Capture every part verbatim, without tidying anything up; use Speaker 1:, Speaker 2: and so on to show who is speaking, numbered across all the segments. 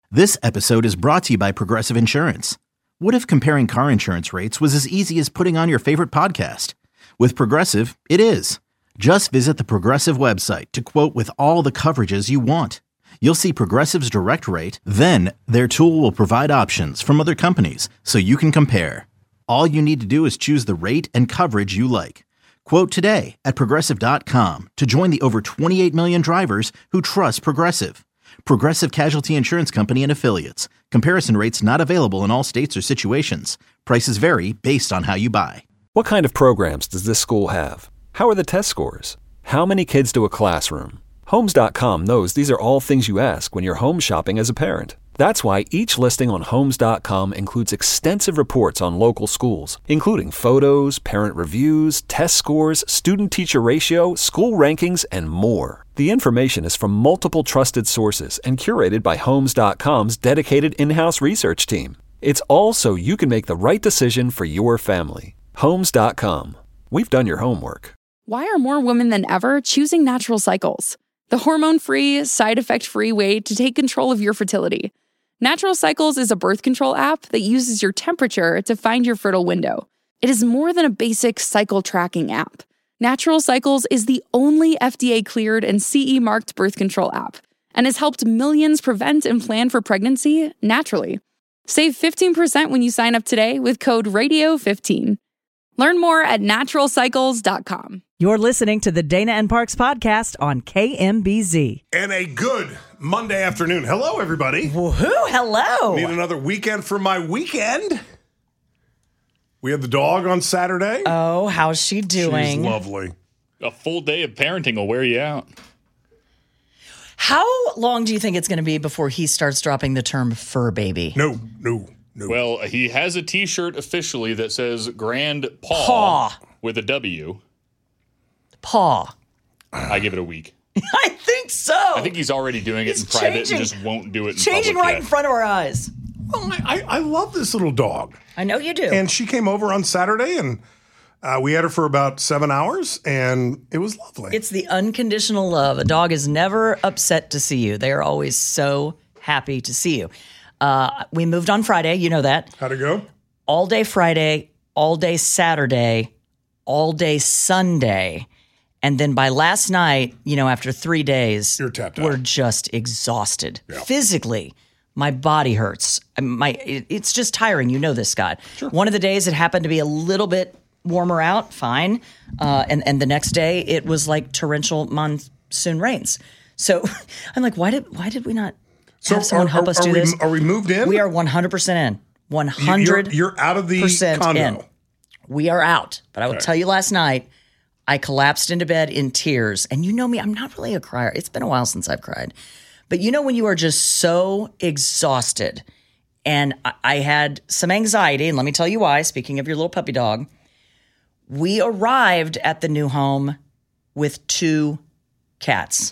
Speaker 1: This episode is brought to you by Progressive Insurance. What if comparing car insurance rates was as easy as putting on your favorite podcast? With Progressive, it is. Just visit the Progressive website to quote with all the coverages you want. You'll see Progressive's direct rate, then their tool will provide options from other companies so you can compare. All you need to do is choose the rate and coverage you like. Quote today at progressive dot com to join the over twenty-eight million drivers who trust Progressive. Progressive Casualty Insurance Company and Affiliates. Comparison rates not available in all states or situations. Prices vary based on how you buy.
Speaker 2: What kind of programs does this school have? How are the test scores? How many kids do a classroom? Homes dot com knows these are all things you ask when you're home shopping as a parent. That's why each listing on Homes dot com includes extensive reports on local schools, including photos, parent reviews, test scores, student-teacher ratio, school rankings, and more. The information is from multiple trusted sources and curated by Homes dot com's dedicated in-house research team. It's all so you can make the right decision for your family. Homes dot com. We've done your homework.
Speaker 3: Why are more women than ever choosing Natural Cycles? The hormone-free, side-effect-free way to take control of your fertility. Natural Cycles is a birth control app that uses your temperature to find your fertile window. It is more than a basic cycle tracking app. Natural Cycles is the only F D A-cleared and C E-marked birth control app and has helped millions prevent and plan for pregnancy naturally. Save fifteen percent when you sign up today with code radio fifteen. Learn more at natural cycles dot com.
Speaker 4: You're listening to the Dana and Parks podcast on K M B Z.
Speaker 5: And a good Monday afternoon. Hello, everybody.
Speaker 4: Woohoo! Hello.
Speaker 5: Need another weekend for my weekend. We had the dog on Saturday.
Speaker 4: Oh, how's she doing?
Speaker 5: She's lovely.
Speaker 6: A full day of parenting will wear you out.
Speaker 4: How long do you think it's going to be before he starts dropping the term fur baby?
Speaker 5: No, no, no.
Speaker 6: Well, he has a T-shirt officially that says Grand Paw,
Speaker 4: Paw.
Speaker 6: with a W.
Speaker 4: Paw.
Speaker 6: I give it a week.
Speaker 4: I think so.
Speaker 6: I think he's already doing it
Speaker 4: He's
Speaker 6: in private
Speaker 4: changing-
Speaker 6: and just won't do it in
Speaker 4: Changing
Speaker 6: public
Speaker 4: right
Speaker 6: yet.
Speaker 4: in front of our eyes.
Speaker 5: Well, I, I, I love this little dog.
Speaker 4: I know you do.
Speaker 5: And she came over on Saturday, and uh, we had her for about seven hours, and it was lovely.
Speaker 4: It's the unconditional love. A dog is never upset to see you. They are always so happy to see you. Uh, we moved on Friday. You know that.
Speaker 5: How'd it go?
Speaker 4: All day Friday, all day Saturday, all day Sunday. And then by last night, you know, after three days,
Speaker 5: You're tapped out.
Speaker 4: we're just exhausted.
Speaker 5: Yeah.
Speaker 4: Physically, my body hurts. My it, It's just tiring. You know this, Scott. Sure. One of the days it happened to be a little bit warmer out, fine. Uh, and, and the next day it was like torrential monsoon rains. So I'm like, why did why did we not
Speaker 5: So
Speaker 4: have someone
Speaker 5: are,
Speaker 4: help
Speaker 5: are,
Speaker 4: us
Speaker 5: are
Speaker 4: do
Speaker 5: we,
Speaker 4: this?
Speaker 5: Are we moved in?
Speaker 4: We are one hundred percent in. one
Speaker 5: You-
Speaker 4: hundred
Speaker 5: You're, you're out of the condo.
Speaker 4: in. We are out. But I will
Speaker 5: Okay.
Speaker 4: tell you, last night, I collapsed into bed in tears. And you know me, I'm not really a crier. It's been a while since I've cried. But you know when you are just so exhausted, and I, I had some anxiety, and let me tell you why, speaking of your little puppy dog, we arrived at the new home with two cats.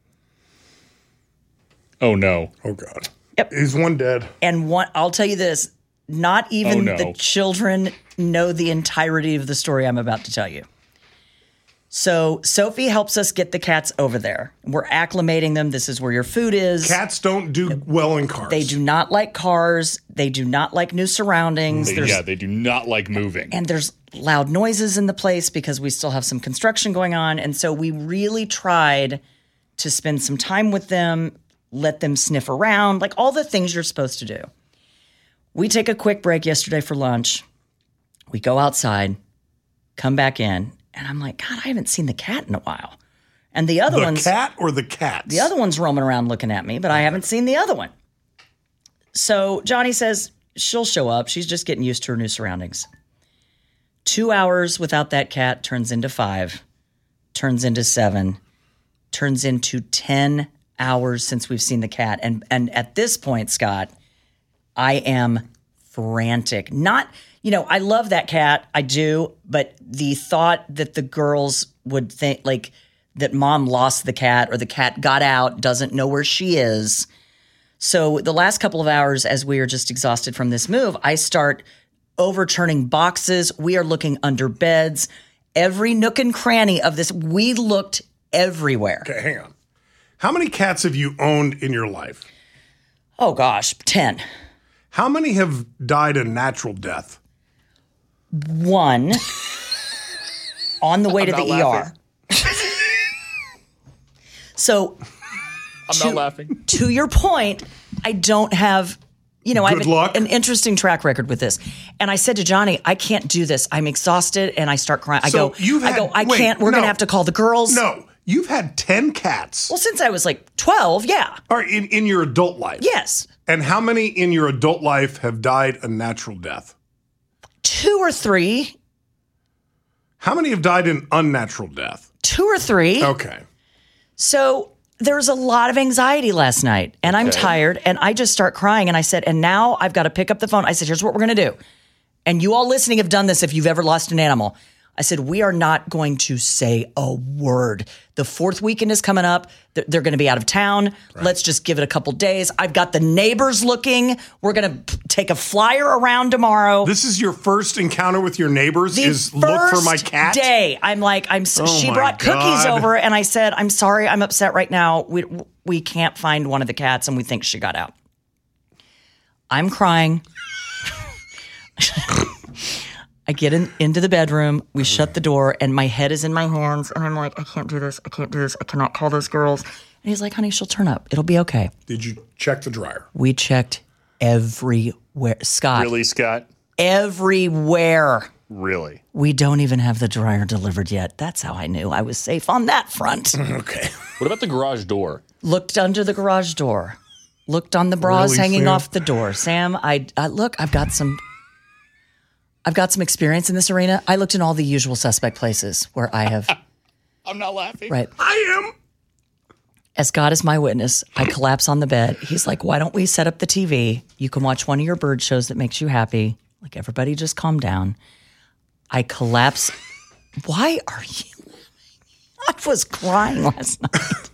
Speaker 6: Oh, no.
Speaker 5: Oh, God.
Speaker 4: Yep.
Speaker 5: Is one dead?
Speaker 4: And one, I'll tell you this, not even
Speaker 6: Oh, no.
Speaker 4: the children know the entirety of the story I'm about to tell you. So Sophie helps us get the cats over there. We're acclimating them. This is where your food is.
Speaker 5: Cats don't do well in cars.
Speaker 4: They do not like cars. They do not like new surroundings.
Speaker 6: They,
Speaker 4: There's,
Speaker 6: yeah, they do not like moving.
Speaker 4: and there's loud noises in the place because we still have some construction going on. And so we really tried to spend some time with them, let them sniff around, like all the things you're supposed to do. We take a quick break yesterday for lunch. We go outside, come back in, and I'm like, God, I haven't seen the cat in a while. And the other
Speaker 5: the
Speaker 4: one's
Speaker 5: cat or the cats?
Speaker 4: the other one's roaming around looking at me, but I haven't seen the other one. So Johnny says she'll show up. She's just getting used to her new surroundings. Two hours without that cat turns into five, turns into seven, turns into ten hours since we've seen the cat. And and at this point, Scott, I am frantic. Not, you know, I love that cat. I do. But the thought that the girls would think, like, that mom lost the cat or the cat got out, doesn't know where she is. So the last couple of hours, as we are just exhausted from this move, I start overturning boxes. We are looking under beds. Every nook and cranny of this, we looked everywhere.
Speaker 5: Okay, hang on. How many cats have you owned in your life?
Speaker 4: Oh, gosh, ten.
Speaker 5: How many have died a natural death?
Speaker 4: One on the way
Speaker 6: I'm
Speaker 4: to the
Speaker 6: not
Speaker 4: E R.
Speaker 6: laughing.
Speaker 4: So,
Speaker 6: I'm
Speaker 4: to,
Speaker 6: not laughing.
Speaker 4: to your point, I don't have, you know, I have
Speaker 5: Good
Speaker 4: a-
Speaker 5: luck.
Speaker 4: an interesting track record with this. And I said to Johnny, I can't do this. I'm exhausted, and I start crying. I
Speaker 5: So
Speaker 4: go,
Speaker 5: you've
Speaker 4: I
Speaker 5: had-
Speaker 4: go, I
Speaker 5: wait,
Speaker 4: can't. We're
Speaker 5: no.
Speaker 4: gonna have to call the girls.
Speaker 5: No, you've had ten cats.
Speaker 4: Well, since I was like twelve, yeah,
Speaker 5: All right, in, in your adult life.
Speaker 4: yes,
Speaker 5: And how many in your adult life have died a natural death?
Speaker 4: two or three,
Speaker 5: How many have died an unnatural death?
Speaker 4: two or three.
Speaker 5: Okay.
Speaker 4: So there was a lot of anxiety last night, and I'm
Speaker 6: Okay.
Speaker 4: tired, and I just start crying. And I said, and now I've got to pick up the phone. I said, here's what we're going to do. And you all listening have done this if you've ever lost an animal. I said, we are not going to say a word. The fourth weekend is coming up. They're, they're going to be out of town. Let's just give it a couple days. I've got the neighbors looking. We're going to take a flyer around tomorrow.
Speaker 5: This is your first encounter with your neighbors
Speaker 4: The
Speaker 5: is look for my
Speaker 4: first
Speaker 5: cat?
Speaker 4: Day, I'm like, I'm. s
Speaker 5: Oh
Speaker 4: she
Speaker 5: my
Speaker 4: brought cookies
Speaker 5: God.
Speaker 4: over, and I said, I'm sorry, I'm upset right now. We we can't find one of the cats, and we think she got out. I'm crying. I get in, into the bedroom. We shut the door, and my head is in my hands, and I'm like, I can't do this. I can't do this. I cannot call those girls. And he's like, honey, she'll turn up. It'll be okay.
Speaker 5: Did you check the dryer?
Speaker 4: We checked everywhere. Scott,
Speaker 6: Really, Scott?
Speaker 4: everywhere.
Speaker 6: Really?
Speaker 4: We don't even have the dryer delivered yet. That's how I knew I was safe on that front.
Speaker 5: Okay.
Speaker 6: What about the garage door?
Speaker 4: Looked under the garage door. Looked on the bras
Speaker 5: Really,
Speaker 4: hanging
Speaker 5: Sam?
Speaker 4: off the door. Sam, I, I look, I've got some I've got some experience in this arena. I looked in all the usual suspect places where I have
Speaker 6: I'm not laughing.
Speaker 4: right.
Speaker 5: I am.
Speaker 4: As God is my witness, I collapse on the bed. He's like, why don't we set up the T V? You can watch one of your bird shows that makes you happy. Like, everybody just calm down. I collapse. Why are you laughing? I was crying last night.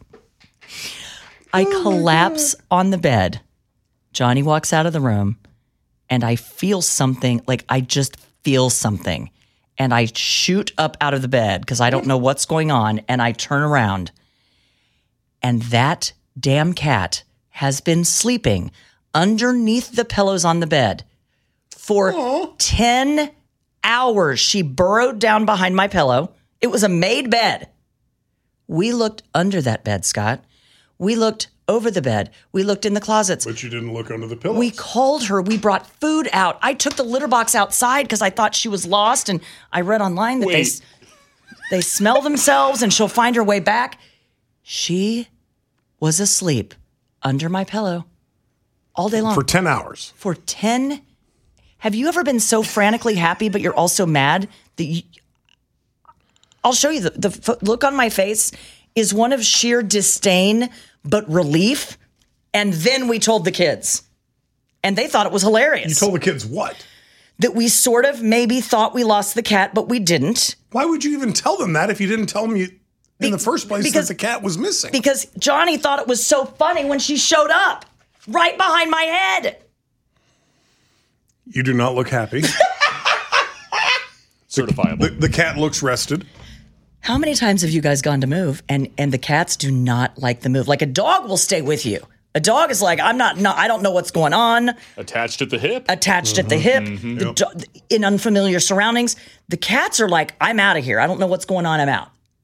Speaker 4: I collapse on the bed. Johnny walks out of the room, and I feel something, like I just feel something. And I shoot up out of the bed because I don't know what's going on, and I turn around. And that damn cat has been sleeping underneath the pillows on the bed for
Speaker 5: Aw.
Speaker 4: ten hours. She burrowed down behind my pillow. It was a made bed. We looked under that bed, Scott. We looked over the bed. We looked in the closets.
Speaker 5: But you didn't look under the pillows.
Speaker 4: We called her. We brought food out. I took the litter box outside because I thought she was lost, and I read online that they
Speaker 6: Wait.
Speaker 4: they smell themselves and she'll find her way back. She was asleep under my pillow all day long
Speaker 5: For ten hours.
Speaker 4: for ten. Have you ever been so frantically happy, but you're also mad that you? I'll show you the the f- look on my face is one of sheer disdain, but relief. And then we told the kids, and they thought it was hilarious.
Speaker 5: You told the kids what?
Speaker 4: that we sort of maybe thought we lost the cat, but we didn't.
Speaker 5: Why would you even tell them that if you didn't tell them you, in
Speaker 4: Be-
Speaker 5: the first place
Speaker 4: because-
Speaker 5: that the cat was missing?
Speaker 4: Because Johnny thought it was so funny when she showed up right behind my head.
Speaker 5: You do not look happy.
Speaker 6: Certifiable.
Speaker 5: the, the cat looks rested.
Speaker 4: How many times have you guys gone to move and and the cats do not like the move? Like a dog will stay with you. A dog is like, I'm not, no, I don't know what's going on.
Speaker 6: Attached at the hip.
Speaker 4: Attached at the hip, the do- in unfamiliar surroundings. The cats are like, I'm out of here. I don't know what's going on. I'm out.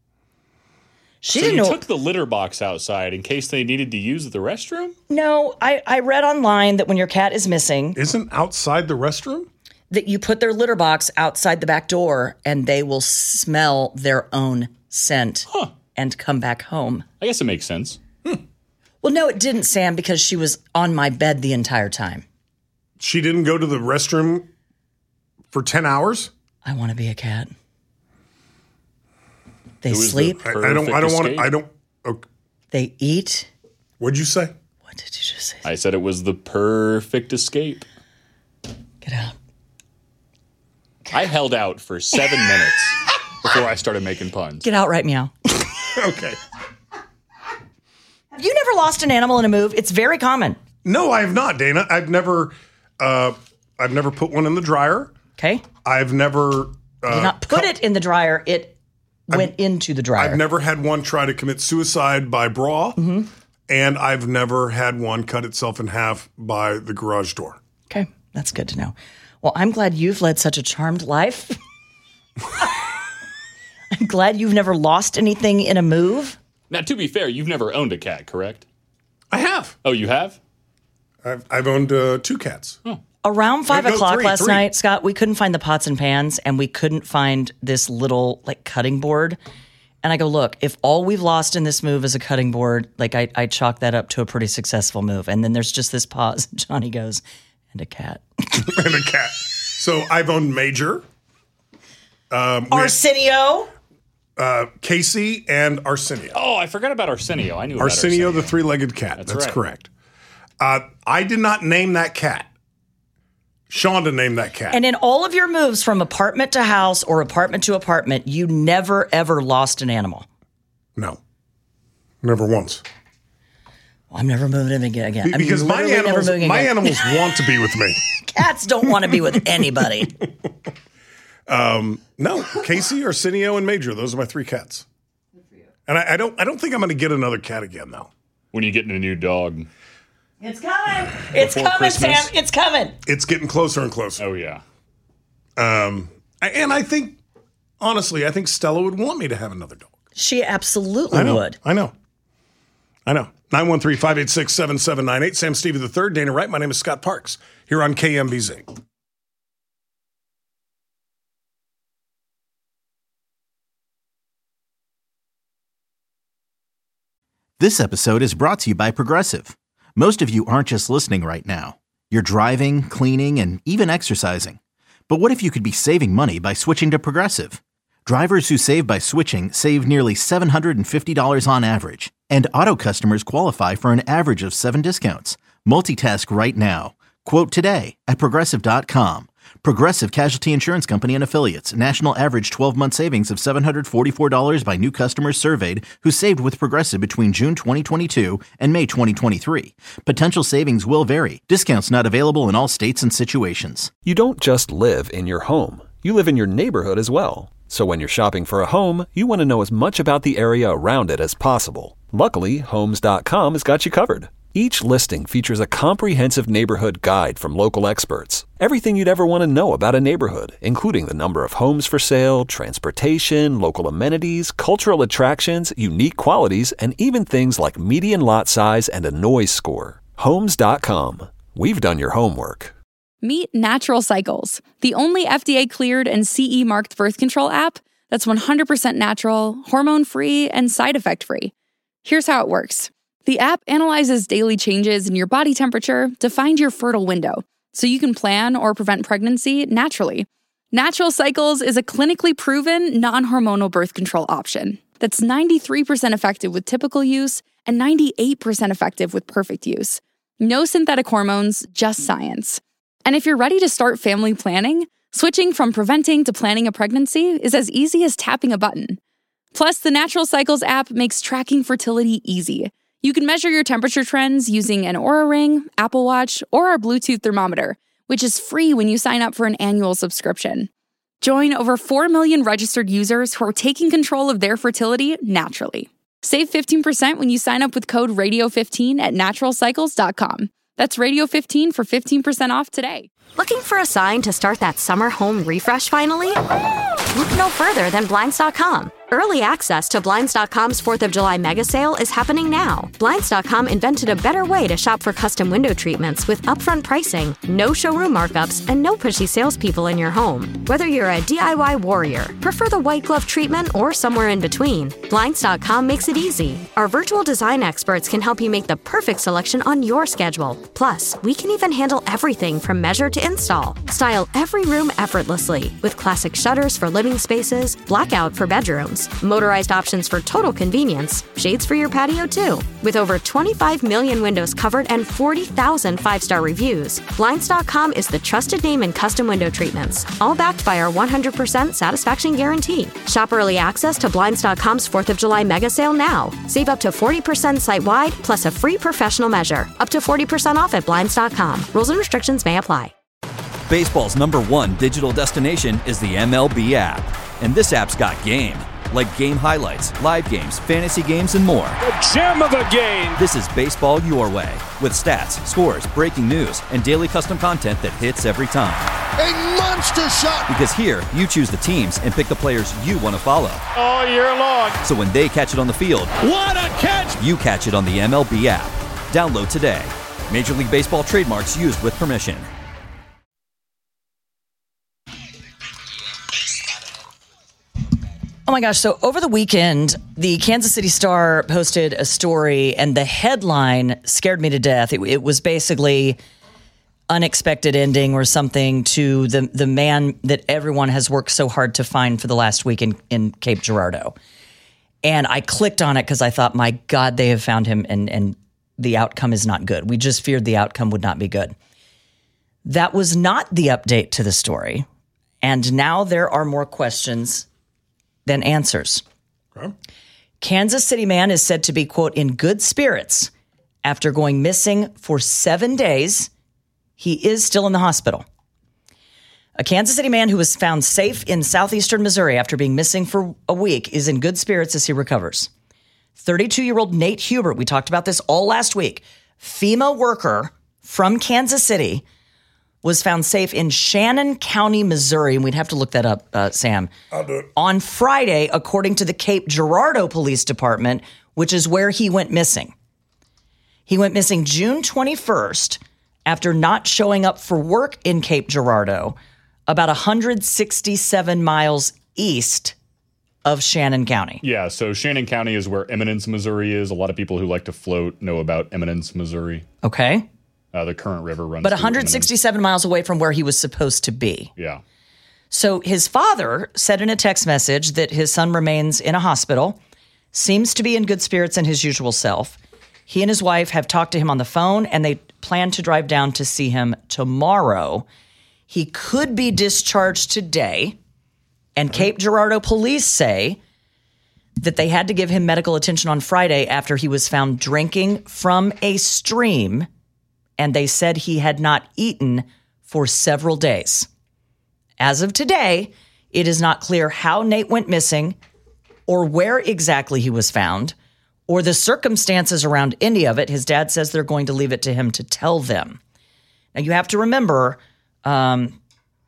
Speaker 4: She
Speaker 6: So
Speaker 4: didn't
Speaker 6: you
Speaker 4: know.
Speaker 6: took the litter box outside in case they needed to use the restroom?
Speaker 4: No, I, I read online that when your cat is missing,
Speaker 5: Isn't outside the restroom?
Speaker 4: that you put their litter box outside the back door and they will smell their own scent and come back home.
Speaker 6: I guess it makes sense.
Speaker 4: Well, no, it didn't, Sam, because she was on my bed the entire time.
Speaker 5: She didn't go to the restroom for ten hours?
Speaker 4: I want to be a cat. They
Speaker 6: It was the
Speaker 4: sleep,
Speaker 5: I, I don't I don't want to
Speaker 6: Perfect
Speaker 5: I don't okay.
Speaker 4: they eat.
Speaker 5: What'd you say?
Speaker 4: What did you just say?
Speaker 6: I said it was the perfect escape.
Speaker 4: Get out.
Speaker 6: I held out for seven minutes before I started making puns.
Speaker 4: Get out right meow.
Speaker 5: Okay.
Speaker 4: Have you never lost an animal in a move? It's very common.
Speaker 5: No, I have not, Dana. I've never uh I've never put one in the dryer.
Speaker 4: Okay?
Speaker 5: I've never uh,
Speaker 4: Did not put it in the dryer. It went into the dryer.
Speaker 5: I've never had one try to commit suicide by bra.
Speaker 4: Mm-hmm.
Speaker 5: and I've never had one cut itself in half by the garage door.
Speaker 4: Okay, that's good to know. Well, I'm glad you've led such a charmed life. I'm glad you've never lost anything in a move.
Speaker 6: Now, to be fair, you've never owned a cat, correct?
Speaker 5: I have.
Speaker 6: Oh, you have?
Speaker 5: I've, I've owned uh, two cats.
Speaker 6: Oh.
Speaker 4: Around five
Speaker 5: No,
Speaker 4: o'clock
Speaker 5: three,
Speaker 4: last
Speaker 5: three.
Speaker 4: night, Scott, we couldn't find the pots and pans, and we couldn't find this little like cutting board. And I go, look, if all we've lost in this move is a cutting board, like I, I chalk that up to a pretty successful move. And then there's just this pause. Johnny goes, and a cat.
Speaker 5: And a cat. So I've owned Major, um, we had,
Speaker 4: Arsenio.
Speaker 5: uh, Casey, and Arsenio.
Speaker 6: Oh, I forgot about Arsenio. I knew about
Speaker 5: Arsenio,
Speaker 6: Arsenio.
Speaker 5: the three-legged cat. That's,
Speaker 6: That's right.
Speaker 5: correct. Uh, I did not name that cat. Shonda named that cat.
Speaker 4: And in all of your moves from apartment to house or apartment to apartment, you never, ever lost an animal.
Speaker 5: No. Never once.
Speaker 4: Well, I'm never moving in again. again. I'm
Speaker 5: Because my
Speaker 4: literally never
Speaker 5: animals,
Speaker 4: moving
Speaker 5: my
Speaker 4: again.
Speaker 5: animals want to be with me.
Speaker 4: Cats don't want to be with anybody.
Speaker 5: No, Casey, Arsenio, and Major. Those are my three cats. And I, I don't I don't think I'm going to get another cat again, though.
Speaker 6: When you get a new dog.
Speaker 4: It's coming. It's
Speaker 6: Before
Speaker 4: coming,
Speaker 6: Christmas.
Speaker 4: Sam. It's coming.
Speaker 5: It's getting closer and closer.
Speaker 6: Oh, yeah.
Speaker 5: Um, and I think, honestly, I think Stella would want me to have another dog.
Speaker 4: She absolutely
Speaker 5: I know.
Speaker 4: would.
Speaker 5: I know. I know. nine one three, five eight six, seven seven nine eight. Sam Stevie the third, Dana Wright. My name is Scott Parks here on K M B Z.
Speaker 1: This episode is brought to you by Progressive. Most of you aren't just listening right now. You're driving, cleaning, and even exercising. But what if you could be saving money by switching to Progressive? Drivers who save by switching save nearly seven hundred fifty dollars on average. And auto customers qualify for an average of seven discounts. Multitask right now. Quote today at Progressive dot com. Progressive Casualty Insurance Company and Affiliates. National average twelve-month savings of seven hundred forty-four dollars by new customers surveyed who saved with Progressive between June twenty twenty-two and May twenty twenty-three. Potential savings will vary. Discounts not available in all states and situations.
Speaker 2: You don't just live in your home. You live in your neighborhood as well. So when you're shopping for a home, you want to know as much about the area around it as possible. Luckily, Homes dot com has got you covered. Each listing features a comprehensive neighborhood guide from local experts. Everything you'd ever want to know about a neighborhood, including the number of homes for sale, transportation, local amenities, cultural attractions, unique qualities, and even things like median lot size and a noise score. Homes dot com. We've done your homework.
Speaker 3: Meet Natural Cycles, the only F D A-cleared and C E-marked birth control app that's one hundred percent natural, hormone-free, and side effect-free. Here's how it works. The app analyzes daily changes in your body temperature to find your fertile window, so you can plan or prevent pregnancy naturally. Natural Cycles is a clinically proven, non-hormonal birth control option that's ninety-three percent effective with typical use and ninety-eight percent effective with perfect use. No synthetic hormones, just science. And if you're ready to start family planning, switching from preventing to planning a pregnancy is as easy as tapping a button. Plus, the Natural Cycles app makes tracking fertility easy. You can measure your temperature trends using an Oura Ring, Apple Watch, or our Bluetooth thermometer, which is free when you sign up for an annual subscription. Join over four million registered users who are taking control of their fertility naturally. Save fifteen percent when you sign up with code radio fifteen at natural cycles dot com. That's radio fifteen for fifteen percent off today.
Speaker 7: Looking for a sign to start that summer home refresh finally? Look no further than Blinds dot com. Early access to Blinds dot com's fourth of July mega sale is happening now. Blinds dot com invented a better way to shop for custom window treatments with upfront pricing, no showroom markups, and no pushy salespeople in your home. Whether you're a D I Y warrior, prefer the white glove treatment, or somewhere in between, Blinds dot com makes it easy. Our virtual design experts can help you make the perfect selection on your schedule. Plus, we can even handle everything from measure to install. Style every room effortlessly with classic shutters for living spaces, blackout for bedrooms, motorized options for total convenience, shades for your patio too. With over twenty-five million windows covered and forty thousand five-star reviews, Blinds dot com is the trusted name in custom window treatments, all backed by our one hundred percent satisfaction guarantee. Shop early access to Blinds dot com's fourth of July mega sale now. Save up to forty percent site-wide plus a free professional measure. Up to forty percent off at Blinds dot com. Rules and restrictions may apply.
Speaker 8: Baseball's number one digital destination is the M L B app. And this app's got game. like game highlights, live games, fantasy games, and more.
Speaker 9: The gem of a game.
Speaker 8: This is baseball your way, with stats, scores, breaking news, and daily custom content that hits every time.
Speaker 10: A monster shot!
Speaker 8: Because here, you choose the teams and pick the players you want to follow.
Speaker 9: All year long.
Speaker 8: So when they catch it on the field,
Speaker 9: what a catch!
Speaker 8: You catch it on the M L B app. Download today. Major League Baseball trademarks used with permission.
Speaker 4: Oh my gosh, so over the weekend, the Kansas City Star posted a story, and the headline scared me to death. It, it was basically unexpected ending or something to the, the man that everyone has worked so hard to find for the last week in, in Cape Girardeau. And I clicked on it because I thought, my God, they have found him, and, and the outcome is not good. We just feared the outcome would not be good. That was not the update to the story. And now there are more questions than answers. Okay. Kansas City man is said to be, quote, in good spirits after going missing for seven days. He is still in the hospital. A Kansas City man who was found safe in southeastern Missouri after being missing for a week is in good spirits as he recovers. thirty-two-year-old Nate Hubert, we talked about this all last week, FEMA worker from Kansas City, was found safe in Shannon County, Missouri, and we'd have to look that up, uh, Sam.
Speaker 5: I'll do it.
Speaker 4: On Friday, according to the Cape Girardeau Police Department, which is where he went missing. He went missing June twenty-first after not showing up for work in Cape Girardeau, about one hundred sixty-seven miles east of Shannon County.
Speaker 6: Yeah, so Shannon County is where Eminence, Missouri is. A lot of people who like to float know about Eminence, Missouri.
Speaker 4: Okay.
Speaker 6: Uh, the current river runs
Speaker 4: But
Speaker 6: through
Speaker 4: one hundred sixty-seven
Speaker 6: Eminence.
Speaker 4: miles away from where he was supposed to be.
Speaker 6: Yeah.
Speaker 4: So his father said in a text message that his son remains in a hospital, seems to be in good spirits and his usual self. He and his wife have talked to him on the phone, and they plan to drive down to see him tomorrow. He could be discharged today, and Cape Girardeau police say that they had to give him medical attention on Friday after he was found drinking from a stream, and they said he had not eaten for several days. As of today, it is not clear how Nate went missing or where exactly he was found or the circumstances around any of it. His dad says they're going to leave it to him to tell them. Now, you have to remember, um,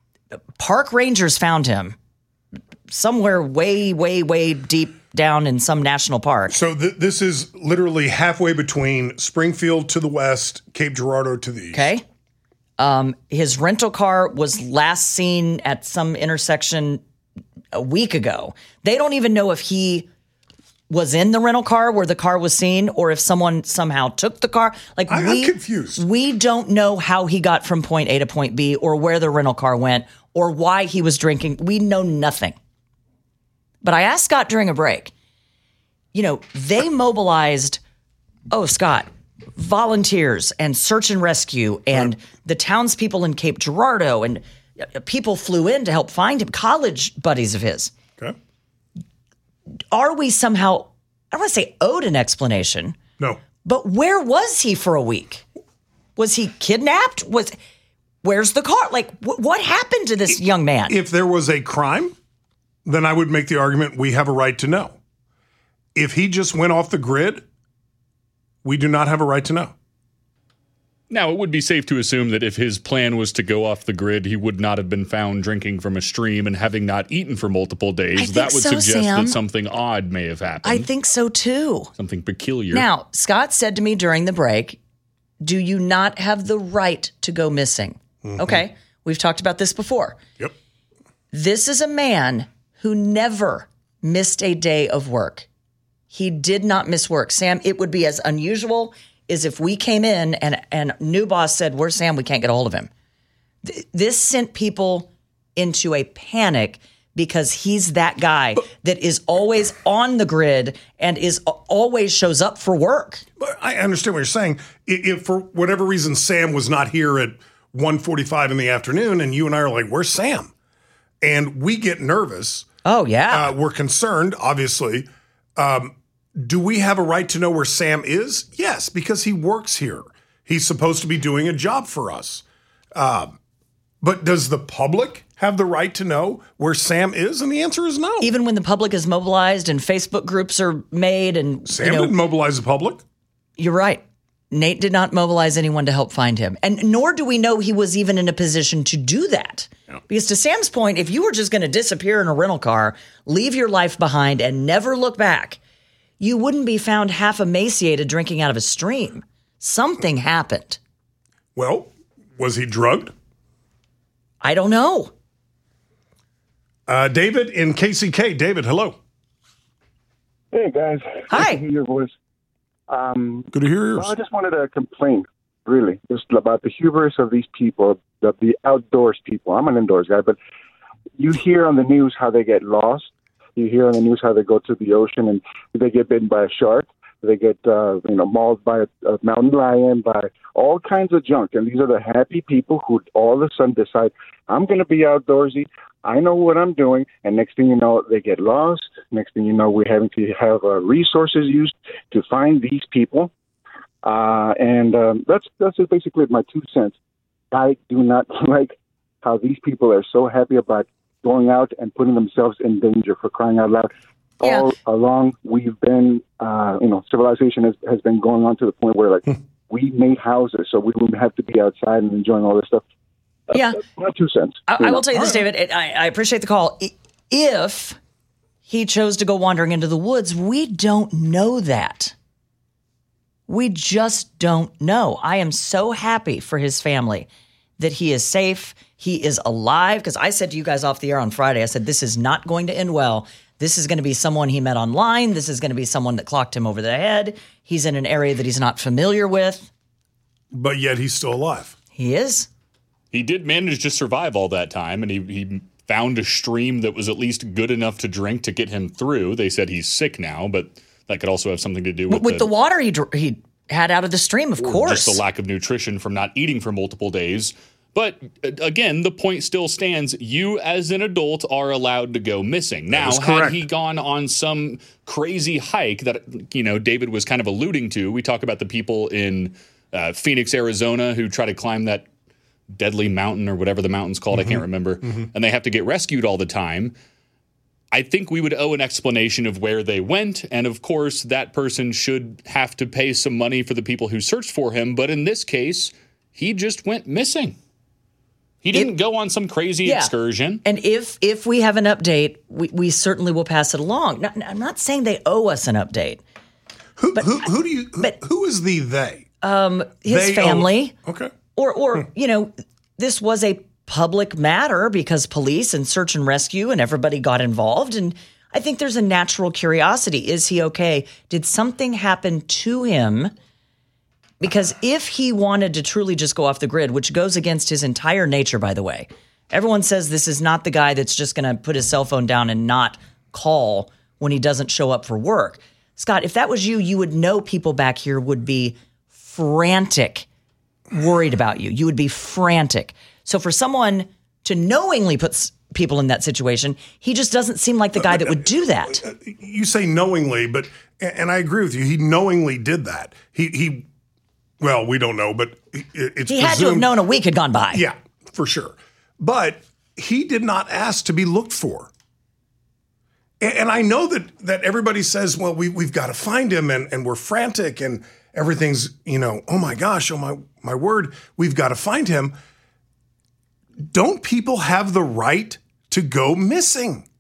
Speaker 4: park rangers found him somewhere way, way, way deep down in some national park.
Speaker 5: So th- this is literally halfway between Springfield to the west, Cape Girardeau to the east.
Speaker 4: Okay. Um, his rental car was last seen at some intersection a week ago. They don't even know if he was in the rental car where the car was seen or if someone somehow took the car. Like
Speaker 5: I,
Speaker 4: we,
Speaker 5: I'm confused.
Speaker 4: We don't know how he got from point A to point B or where the rental car went or why he was drinking. We know nothing. But I asked Scott during a break, you know, they mobilized, oh, Scott, volunteers and search and rescue and right. the townspeople in Cape Girardeau, and people flew in to help find him, college buddies of his.
Speaker 5: Okay.
Speaker 4: Are we somehow, I don't want to say owed an explanation.
Speaker 5: No.
Speaker 4: But where was he for a week? Was he kidnapped? Was Where's the car? Like, wh- what happened to this young man?
Speaker 5: If there was a crime, then I would make the argument we have a right to know. If he just went off the grid, we do not have a right to know.
Speaker 6: Now, it would be safe to assume that if his plan was to go off the grid, he would not have been found drinking from a stream and having not eaten for multiple days. That would
Speaker 4: so,
Speaker 6: suggest
Speaker 4: Sam.
Speaker 6: that something odd may have happened.
Speaker 4: I think so, too.
Speaker 6: Something peculiar.
Speaker 4: Now, Scott said to me during the break, do you not have the right to go missing? Mm-hmm. Okay, we've talked about this before.
Speaker 5: Yep.
Speaker 4: This is a man who never missed a day of work. He did not miss work. Sam, it would be as unusual as if we came in and and new boss said, where's Sam? We can't get a hold of him. Th- this sent people into a panic because he's that guy that is always on the grid and is always shows up for work.
Speaker 5: But I understand what you're saying. If, if for whatever reason Sam was not here at one forty-five in the afternoon and you and I are like, where's Sam? And we get nervous.
Speaker 4: Oh, yeah.
Speaker 5: Uh, we're concerned, obviously. Um, do we have a right to know where Sam is? Yes, because he works here. He's supposed to be doing a job for us. Uh, But does the public have the right to know where Sam is? And the answer is no.
Speaker 4: Even when the public is mobilized and Facebook groups are made and
Speaker 5: Sam
Speaker 4: you know,
Speaker 5: didn't mobilize the public.
Speaker 4: You're right. Nate did not mobilize anyone to help find him. And nor do we know he was even in a position to do that. Yeah. Because to Sam's point, if you were just going to disappear in a rental car, leave your life behind and never look back, you wouldn't be found half emaciated drinking out of a stream. Something happened.
Speaker 5: Well, was he drugged?
Speaker 4: I don't know.
Speaker 5: Uh, David in K C K. David, hello.
Speaker 11: Hey, guys.
Speaker 4: Hi.
Speaker 11: Good to hear your voice. Um,
Speaker 5: Good to hear yours.
Speaker 11: Well, I just wanted to complain, really, just about the hubris of these people, the, the outdoors people. I'm an indoors guy, but you hear on the news how they get lost. You hear on the news how they go to the ocean and they get bitten by a shark. They get, uh, you know, mauled by a, a mountain lion, by all kinds of junk. And these are the happy people who all of a sudden decide, I'm going to be outdoorsy. I know what I'm doing. And next thing you know, they get lost. Next thing you know, we're having to have uh, resources used to find these people. Uh, and um, that's that's just basically my two cents. I do not like how these people are so happy about going out and putting themselves in danger, for crying out loud. Yeah. All along, we've been, uh, you know, civilization has, has been going on to the point where, like, we made houses, so we wouldn't have to be outside and enjoying all this stuff. That's,
Speaker 4: yeah.
Speaker 11: That's my two cents.
Speaker 4: I, I will tell you this, David. It, I, I appreciate the call. If he chose to go wandering into the woods, we don't know that. We just don't know. I am so happy for his family that he is safe. He is alive. Because I said to you guys off the air on Friday, I said, this is not going to end well. This is going to be someone he met online. This is going to be someone that clocked him over the head. He's in an area that he's not familiar with.
Speaker 5: But yet he's still alive.
Speaker 4: He is.
Speaker 6: He did manage to survive all that time, and he, he found a stream that was at least good enough to drink to get him through. They said he's sick now, but that could also have something to do with,
Speaker 4: with the,
Speaker 6: the
Speaker 4: water he, he had out of the stream, of course.
Speaker 6: Just the lack of nutrition from not eating for multiple days. But again, the point still stands. You as an adult are allowed to go missing. Now, had he gone on some crazy hike that, you know, David was kind of alluding to, we talk about the people in uh, Phoenix, Arizona, who try to climb that deadly mountain or whatever the mountain's called. Mm-hmm. I can't remember. Mm-hmm. And they have to get rescued all the time. I think we would owe an explanation of where they went. And of course, that person should have to pay some money for the people who searched for him. But in this case, he just went missing. He didn't if, go on some crazy yeah. excursion.
Speaker 4: And if if we have an update, we, we certainly will pass it along. Now, I'm not saying they owe us an update.
Speaker 5: Who but, who, who do you? Who, but, who is the they?
Speaker 4: Um, his they family.
Speaker 5: Owe, okay.
Speaker 4: Or or
Speaker 5: hmm.
Speaker 4: you know, this was a public matter because police and search and rescue and everybody got involved. And I think there's a natural curiosity: is he okay? Did something happen to him? Because if he wanted to truly just go off the grid, which goes against his entire nature, by the way, everyone says this is not the guy that's just going to put his cell phone down and not call when he doesn't show up for work. Scott, if that was you, you would know people back here would be frantic, worried about you. You would be frantic. So for someone to knowingly put people in that situation, he just doesn't seem like the guy that would do that.
Speaker 5: You say knowingly, but, and I agree with you, he knowingly did that. He, he, Well, we don't know, but it's
Speaker 4: he had
Speaker 5: presumed,
Speaker 4: to have known a week had gone by.
Speaker 5: Yeah, for sure. But he did not ask to be looked for. And, and I know that that everybody says, well, we, we've got to find him, and, and we're frantic, and everything's, you know, oh my gosh, oh my, my word, we've got to find him. Don't people have the right to go missing?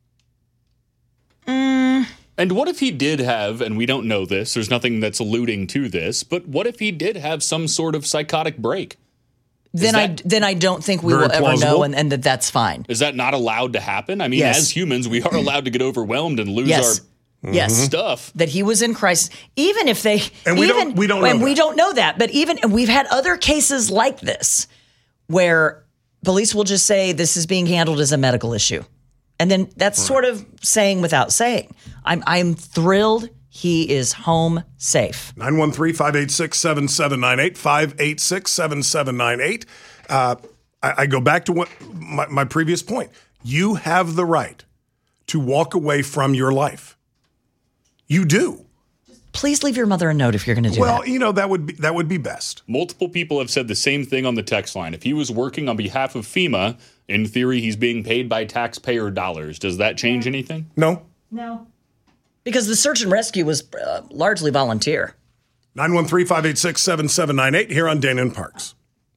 Speaker 4: Mm.
Speaker 6: And what if he did have, and we don't know this, there's nothing that's alluding to this, but what if he did have some sort of psychotic break?
Speaker 4: Then I then I don't think we will ever know, and, and that that's fine.
Speaker 6: Is that not allowed to happen? I mean, yes. As humans, we are allowed to get overwhelmed and lose
Speaker 4: yes.
Speaker 6: our
Speaker 4: yes.
Speaker 6: stuff.
Speaker 4: That he was in crisis, even if they
Speaker 5: and we
Speaker 4: even
Speaker 5: don't we don't
Speaker 4: and
Speaker 5: know
Speaker 4: we
Speaker 5: that.
Speaker 4: don't know that. But even and we've had other cases like this where police will just say this is being handled as a medical issue. And then that's right. sort of saying without saying. I'm I'm thrilled he is home safe.
Speaker 5: nine one three, five eight six, seven seven nine eight, five eight six, seven seven nine eight. Uh, I, I go back to what my, my previous point. You have the right to walk away from your life. You do.
Speaker 4: please leave your mother a note if you're going to do
Speaker 5: well,
Speaker 4: that.
Speaker 5: Well, you know, that would be that would be best.
Speaker 6: Multiple people have said the same thing on the text line. If he was working on behalf of FEMA, in theory, he's being paid by taxpayer dollars. Does that change anything?
Speaker 5: No.
Speaker 4: No. Because the search and rescue was uh, largely volunteer.
Speaker 5: nine one three, five eight six, seven seven nine eight here on Dana and Parks.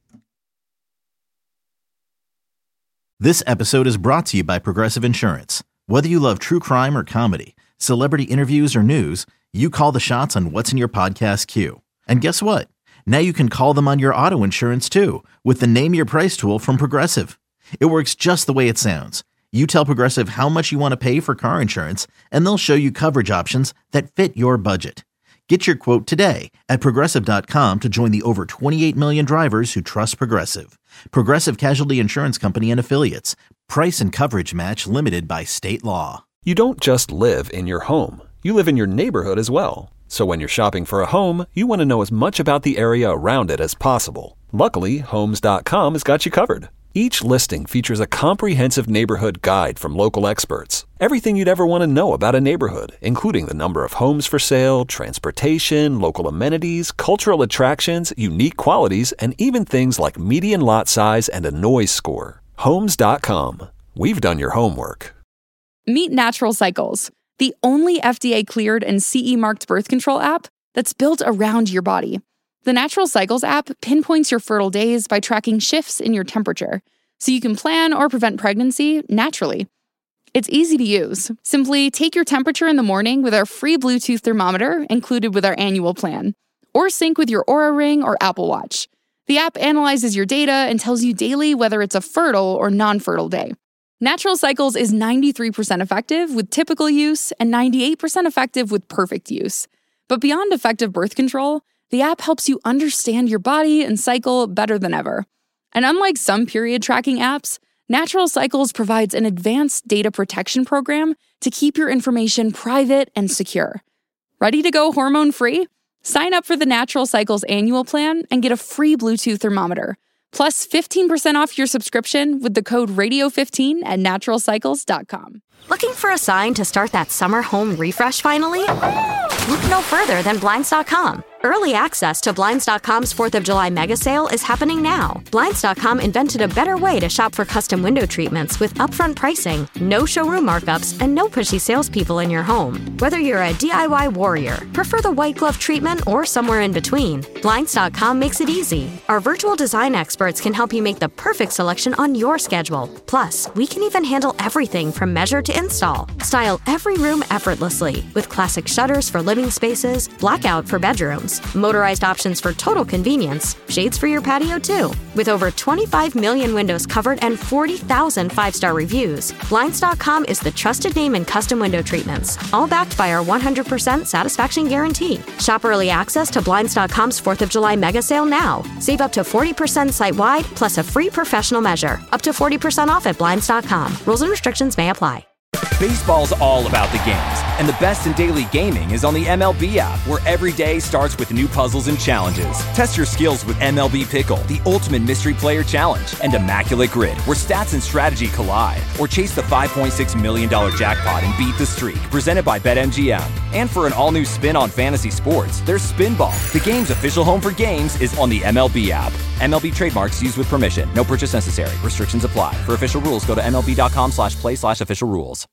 Speaker 1: This episode is brought to you by Progressive Insurance. Whether you love true crime or comedy, celebrity interviews or news, you call the shots on what's in your podcast queue. And guess what? Now you can call them on your auto insurance too with the Name Your Price tool from Progressive. It works just the way it sounds. You tell Progressive how much you want to pay for car insurance, and they'll show you coverage options that fit your budget. Get your quote today at Progressive dot com to join the over twenty-eight million drivers who trust Progressive. Progressive Casualty Insurance Company and Affiliates. Price and coverage match limited by state law.
Speaker 2: You don't just live in your home. You live in your neighborhood as well. So when you're shopping for a home, you want to know as much about the area around it as possible. Luckily, Homes dot com has got you covered. Each listing features a comprehensive neighborhood guide from local experts. Everything you'd ever want to know about a neighborhood, including the number of homes for sale, transportation, local amenities, cultural attractions, unique qualities, and even things like median lot size and a noise score. Homes dot com. We've done your homework.
Speaker 3: Meet Natural Cycles, the only F D A-cleared and C E-marked birth control app that's built around your body. The Natural Cycles app pinpoints your fertile days by tracking shifts in your temperature, so you can plan or prevent pregnancy naturally. It's easy to use. Simply take your temperature in the morning with our free Bluetooth thermometer included with our annual plan, or sync with your Oura Ring or Apple Watch. The app analyzes your data and tells you daily whether it's a fertile or non-fertile day. Natural Cycles is ninety-three percent effective with typical use and ninety-eight percent effective with perfect use. But beyond effective birth control, the app helps you understand your body and cycle better than ever. And unlike some period tracking apps, Natural Cycles provides an advanced data protection program to keep your information private and secure. Ready to go hormone-free? Sign up for the Natural Cycles annual plan and get a free Bluetooth thermometer, plus fifteen percent off your subscription with the code radio fifteen at natural cycles dot com.
Speaker 7: Looking for a sign to start that summer home refresh finally? Look no further than Blinds dot com. Early access to Blinds dot com's fourth of July mega sale is happening now. Blinds dot com invented a better way to shop for custom window treatments with upfront pricing, no showroom markups, and no pushy salespeople in your home. Whether you're a D I Y warrior, prefer the white glove treatment, or somewhere in between, Blinds dot com makes it easy. Our virtual design experts can help you make the perfect selection on your schedule. Plus, we can even handle everything from measure to install. Style every room effortlessly with classic shutters for living spaces, blackout for bedrooms, motorized options for total convenience, shades for your patio too. With over twenty-five million windows covered and forty thousand five-star reviews, Blinds dot com is the trusted name in custom window treatments, all backed by our one hundred percent satisfaction guarantee. Shop early access to Blinds dot com's fourth of July mega sale now. Save up to forty percent site-wide plus a free professional measure. Up to forty percent off at Blinds dot com. Rules and restrictions may apply.
Speaker 12: Baseball's all about the games, and the best in daily gaming is on the M L B app, where every day starts with new puzzles and challenges. Test your skills with M L B Pickle, the ultimate mystery player challenge, and Immaculate Grid, where stats and strategy collide. Or chase the five point six million dollars jackpot and beat the streak, presented by BetMGM. And for an all-new spin on fantasy sports, there's Spinball. The game's official home for games is on the M L B app. M L B trademarks used with permission. No purchase necessary. Restrictions apply. For official rules, go to MLB.com slash play slash official rules.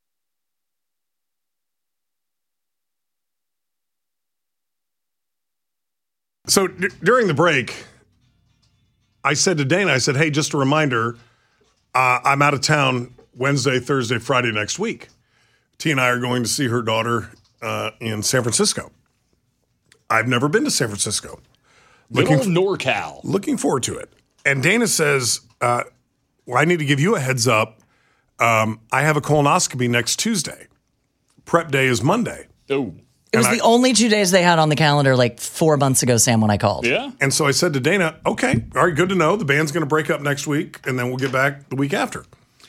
Speaker 5: So d- during the break, I said to Dana, I said, hey, just a reminder, uh, I'm out of town Wednesday, Thursday, Friday next week. T and I are going to see her daughter uh, in San Francisco. I've never been to San Francisco.
Speaker 6: Looking Little NorCal.
Speaker 5: Looking forward to it. And Dana says, uh, well, I need to give you a heads up. Um, I have a colonoscopy next Tuesday. Prep day is Monday.
Speaker 6: Oh.
Speaker 4: It was and the I, only two days they had on the calendar like four months ago, Sam, when I called.
Speaker 6: Yeah.
Speaker 5: And so I said to Dana, okay, all right, good to know. The band's going to break up next week, and then we'll get back the week after.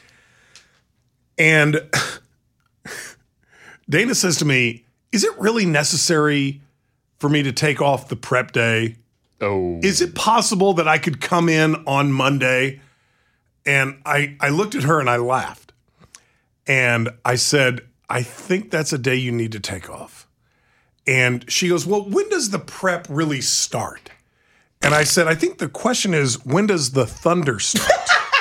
Speaker 5: And Dana says to me, is it really necessary for me to take off the prep day?
Speaker 6: Oh.
Speaker 5: Is it possible that I could come in on Monday? And I, I looked at her and I laughed. And I said, I think that's a day you need to take off. And she goes, well, when does the prep really start? And I said, I think the question is, when does the thunder start?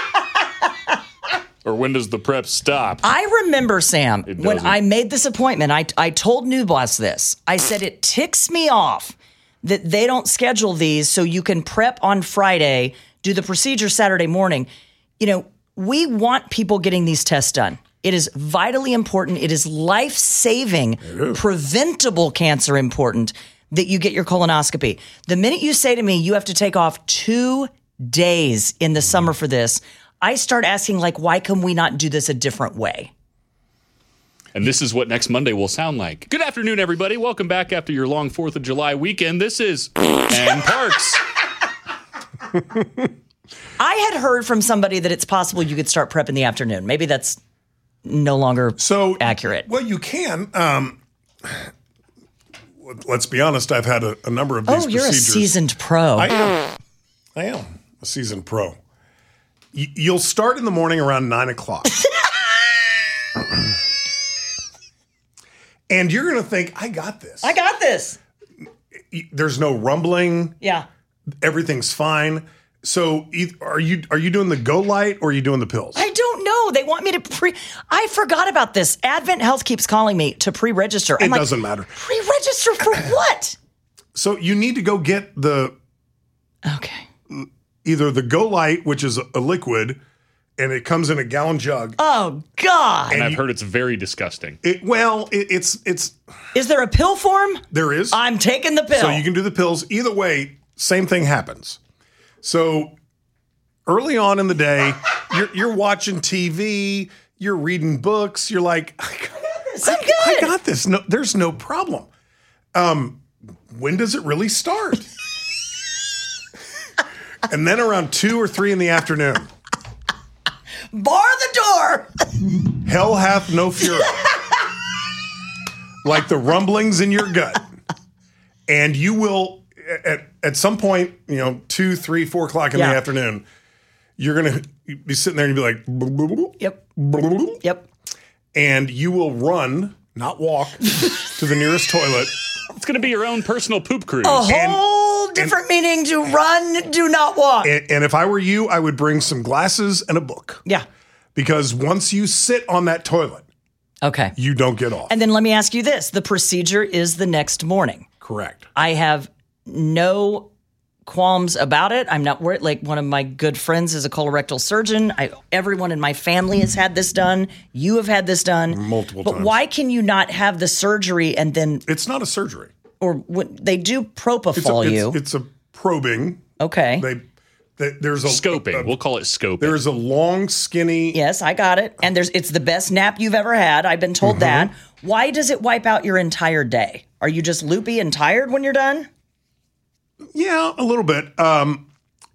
Speaker 6: Or when does the prep stop?
Speaker 4: I remember, Sam, when I made this appointment, I, I told New Boss this. I said, it ticks me off that they don't schedule these so you can prep on Friday, do the procedure Saturday morning. You know, we want people getting these tests done. It is vitally important. It is life-saving, preventable cancer important that you get your colonoscopy. The minute you say to me, you have to take off two days in the summer for this, I start asking, like, why can we not do this a different way?
Speaker 6: And this is what next Monday will sound like. Good afternoon, everybody. Welcome back after your long fourth of July weekend. This is Ann Parks.
Speaker 4: I had heard from somebody that it's possible you could start prep in the afternoon. Maybe that's no longer
Speaker 5: so
Speaker 4: accurate.
Speaker 5: Well, you can. Um, let's be honest. I've had a, a number of these
Speaker 4: Oh, you're
Speaker 5: procedures.
Speaker 4: a seasoned pro.
Speaker 5: I am. I am a seasoned pro. Y- you'll start in the morning around nine o'clock. And you're going to think, I got this.
Speaker 4: I got this.
Speaker 5: There's no rumbling.
Speaker 4: Yeah.
Speaker 5: Everything's fine. So are you are you doing the Go Light or are you doing the pills?
Speaker 4: I don't know. They want me to pre... I forgot about this. Advent Health keeps calling me to pre-register.
Speaker 5: It
Speaker 4: I'm like,
Speaker 5: doesn't matter.
Speaker 4: Pre-register for what?
Speaker 5: So you need to go get the...
Speaker 4: Okay.
Speaker 5: Either the Go Light, which is a liquid, and it comes in a gallon jug.
Speaker 4: Oh, God.
Speaker 6: And I've heard it's very disgusting.
Speaker 5: It, well, it, it's... it's.
Speaker 4: Is there a pill form?
Speaker 5: There is.
Speaker 4: I'm taking the pill.
Speaker 5: So you can do the pills. Either way, same thing happens. So early on in the day, you're, you're watching T V, you're reading books, you're like, I got
Speaker 4: this. I'm good.
Speaker 5: I got this. No, there's no problem. Um, when does it really start? And then around two or three in the afternoon.
Speaker 4: Bar the door.
Speaker 5: Hell hath no fury. Like the rumblings in your gut. And you will, at, at some point, you know, two, three, four o'clock in
Speaker 4: Yeah.
Speaker 5: the afternoon, you're going to be sitting there and be like, "Boop, boop, boop,
Speaker 4: Yep.
Speaker 5: boop, boop, boop,"
Speaker 4: Yep.
Speaker 5: and you will run, not walk, to the nearest toilet.
Speaker 6: It's going to be your own personal poop cruise.
Speaker 4: A whole different meaning to run, do not walk.
Speaker 5: And, and if I were you, I would bring some glasses and a book.
Speaker 4: Yeah.
Speaker 5: Because once you sit on that toilet,
Speaker 4: Okay.
Speaker 5: you don't get off.
Speaker 4: And then let me ask you this. The procedure is the next morning.
Speaker 5: Correct.
Speaker 4: I have no qualms about it. I'm not worried. Like, one of my good friends is a colorectal surgeon. I, everyone in my family has had this done. You have had this done.
Speaker 5: Multiple
Speaker 4: but
Speaker 5: times.
Speaker 4: why can you not have the surgery and then...
Speaker 5: It's not a surgery.
Speaker 4: Or when they do propofol
Speaker 5: It's a, it's,
Speaker 4: you.
Speaker 5: it's a probing.
Speaker 4: Okay.
Speaker 5: They, they there's a
Speaker 6: Scoping.
Speaker 5: a-
Speaker 6: We'll call it scoping.
Speaker 5: There's a long, skinny.
Speaker 4: Yes, I got it. And there's it's the best nap you've ever had. I've been told
Speaker 5: Mhm.
Speaker 4: that. Why does it wipe out your entire day? Are you just loopy and tired when you're done?
Speaker 5: Yeah, a little bit. Um,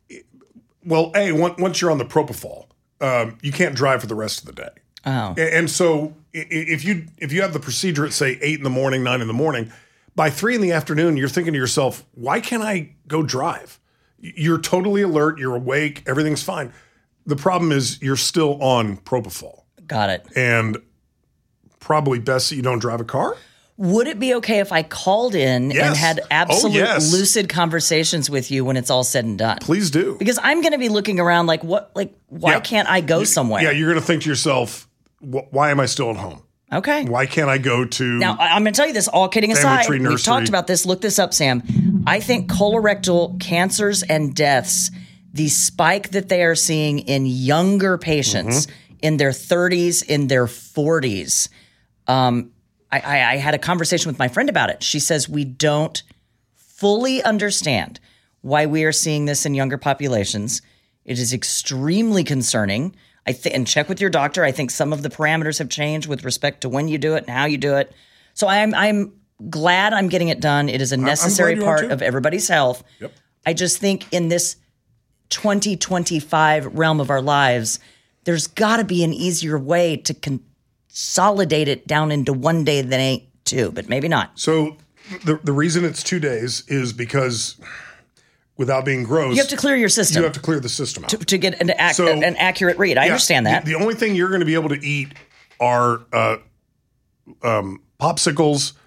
Speaker 5: well, A, on- once you're on the propofol, um, you can't drive for the rest of the day.
Speaker 4: Oh.
Speaker 5: A- And so i- i- if you if you have the procedure at, say, eight in the morning, nine in the morning, by three in the afternoon, you're thinking to yourself, why can't I go drive? Y- You're totally alert. You're awake. Everything's fine. The problem is you're still on propofol.
Speaker 4: Got it.
Speaker 5: And probably best that you don't drive a car.
Speaker 4: Would it be okay if I called in
Speaker 5: Yes.
Speaker 4: and had
Speaker 5: Oh,
Speaker 4: absolute
Speaker 5: yes.
Speaker 4: lucid conversations with you when it's all said and done?
Speaker 5: Please do.
Speaker 4: Because I'm going to be looking around like, what? Like, why
Speaker 5: Yeah.
Speaker 4: can't I go somewhere?
Speaker 5: Yeah, you're going to think to yourself, "Wh- why am I still at home?
Speaker 4: Okay.
Speaker 5: Why can't I go to
Speaker 4: Now, I- I'm going to tell you this, all kidding
Speaker 5: Family
Speaker 4: aside.
Speaker 5: Tree
Speaker 4: We've
Speaker 5: Nursery?
Speaker 4: talked about this. Look this up, Sam. I think colorectal cancers and deaths, the spike that they are seeing in younger patients
Speaker 5: Mm-hmm.
Speaker 4: in their thirties, in their forties. Um, I, I, I had a conversation with my friend about it. She says we don't fully understand why we are seeing this in younger populations. It is extremely concerning. I th- and check with your doctor. I think some of the parameters have changed with respect to when you do it and how you do it. So I'm I'm glad I'm getting it done. It is a
Speaker 5: I'm
Speaker 4: necessary
Speaker 5: glad you are
Speaker 4: part
Speaker 5: too.
Speaker 4: of everybody's health.
Speaker 5: Yep.
Speaker 4: I just think in this twenty twenty-five realm of our lives, there's got to be an easier way to consolidate it down into one day that ain't two, but maybe not.
Speaker 5: So the the reason it's two days is because without being gross,
Speaker 4: You have to clear your system.
Speaker 5: You have to clear the system out.
Speaker 4: To, to get an, ac-
Speaker 5: So-
Speaker 4: an accurate read. I
Speaker 5: Yeah,
Speaker 4: understand that.
Speaker 5: The, the only thing you're going to be able to eat are uh, um, popsicles,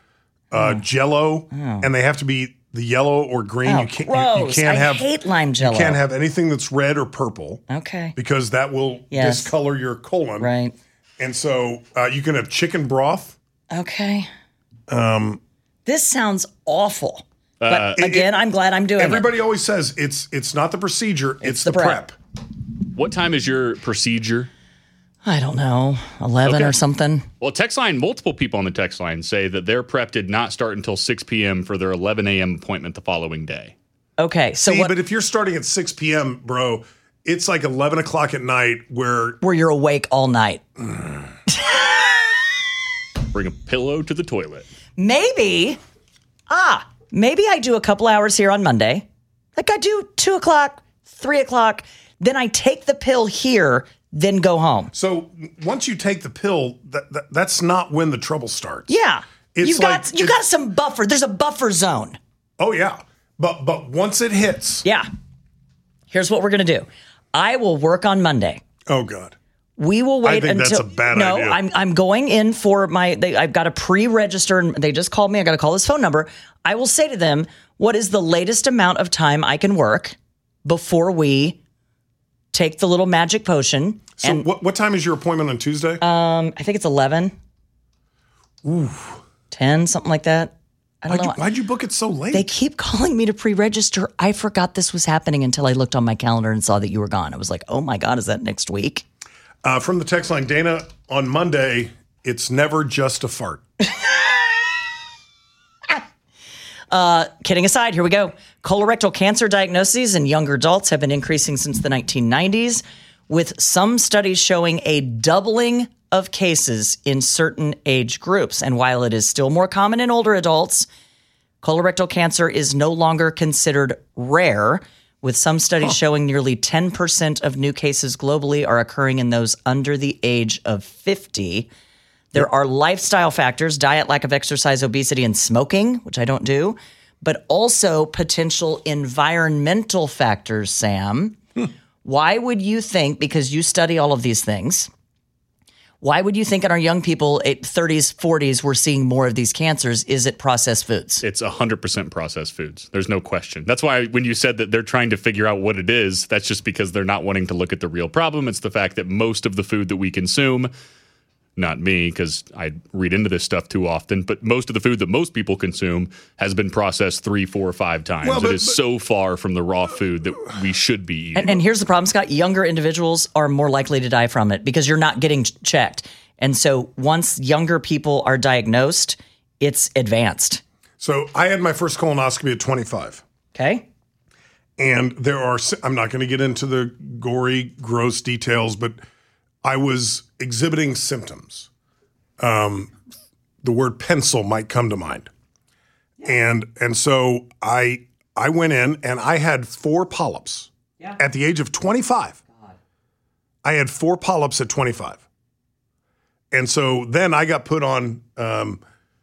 Speaker 5: uh,
Speaker 4: Oh.
Speaker 5: Jell-O,
Speaker 4: Oh.
Speaker 5: and they have to be the yellow or green.
Speaker 4: Oh,
Speaker 5: you can't. You, you
Speaker 4: gross.
Speaker 5: can't
Speaker 4: I
Speaker 5: have.
Speaker 4: hate lime Jell-O.
Speaker 5: You can't have anything that's red or purple.
Speaker 4: Okay.
Speaker 5: Because that will
Speaker 4: Yes.
Speaker 5: discolor your colon.
Speaker 4: Right.
Speaker 5: And so uh, you can have chicken broth.
Speaker 4: Okay.
Speaker 5: Um,
Speaker 4: This sounds awful. But
Speaker 5: Uh, it-
Speaker 4: again, I'm glad I'm doing
Speaker 5: everybody
Speaker 4: it.
Speaker 5: always says it's it's not the procedure, it's, the,
Speaker 4: the
Speaker 5: prep.
Speaker 4: prep.
Speaker 6: What time is your procedure?
Speaker 4: I don't know, eleven
Speaker 6: Okay.
Speaker 4: or something.
Speaker 6: Well, text line, multiple people on the text line say that their prep did not start until six p.m. for their eleven a.m. appointment the following day.
Speaker 4: Okay, so
Speaker 5: See,
Speaker 4: what,
Speaker 5: but if you're starting at six p.m., bro, it's like eleven o'clock at night where
Speaker 4: where you're awake all night.
Speaker 6: Bring a pillow to the toilet.
Speaker 4: Maybe, ah, maybe I do a couple hours here on Monday. Like I do two o'clock, three o'clock. Then I take the pill here, then go home.
Speaker 5: So once you take the pill, that, that that's not when the trouble starts.
Speaker 4: Yeah,
Speaker 5: It's
Speaker 4: you've
Speaker 5: like-
Speaker 4: got you
Speaker 5: it's-
Speaker 4: got some buffer. There's a buffer zone.
Speaker 5: Oh yeah, but but once it hits,
Speaker 4: Yeah. Here's what we're gonna do. I will work on Monday.
Speaker 5: oh god,
Speaker 4: We will wait
Speaker 5: I think
Speaker 4: until.
Speaker 5: that's a bad
Speaker 4: no,
Speaker 5: idea.
Speaker 4: I'm I'm going in for my. They, I've got to pre-register, and they just called me. I got to call this phone number. I will say to them, "What is the latest amount of time I can work before we take the little magic potion?"
Speaker 5: So
Speaker 4: and
Speaker 5: what what time is your appointment on Tuesday?
Speaker 4: um, I think it's eleven.
Speaker 5: Ooh,
Speaker 4: ten, something like that. I don't
Speaker 5: why'd
Speaker 4: know.
Speaker 5: you, why'd you book it so late?
Speaker 4: They keep calling me to pre-register. I forgot this was happening until I looked on my calendar and saw that you were gone. I was like, "Oh my god, is that next week?"
Speaker 5: Uh, from the text line, Dana, on Monday, it's never just a fart.
Speaker 4: Uh, kidding aside, here we go. Colorectal cancer diagnoses in younger adults have been increasing since the nineteen nineties, with some studies showing a doubling of cases in certain age groups. And while it is still more common in older adults, colorectal cancer is no longer considered rare, with some studies showing nearly ten percent of new cases globally are occurring in those under the age of fifty. There are lifestyle factors, diet, lack of exercise, obesity, and smoking, which I don't do, but also potential environmental factors, Sam. Why would you think, because you study all of these things, why would you think in our young people, at thirties, forties, we're seeing more of these cancers? Is it processed foods?
Speaker 6: It's one hundred percent processed foods. There's no question. That's why when you said that they're trying to figure out what it is, that's just because they're not wanting to look at the real problem. It's the fact that most of the food that we consume, not me, because I read into this stuff too often, but most of the food that most people consume has been processed three, four, or five times.
Speaker 5: Well, but-
Speaker 6: it is
Speaker 5: but-
Speaker 6: so far from the raw food that we should be eating.
Speaker 4: And, and here's the problem, Scott. Younger individuals are more likely to die from it because you're not getting ch- checked. And so once younger people are diagnosed, it's advanced.
Speaker 5: So I had my first colonoscopy at twenty-five.
Speaker 4: Okay.
Speaker 5: And there are, I'm not going to get into the gory, gross details, but I was exhibiting symptoms. Um, the word pencil might come to mind. And and so I I went in and I had four polyps
Speaker 4: Yeah.
Speaker 5: at the age of twenty-five. I had four polyps at twenty-five. And so then I got put on, um,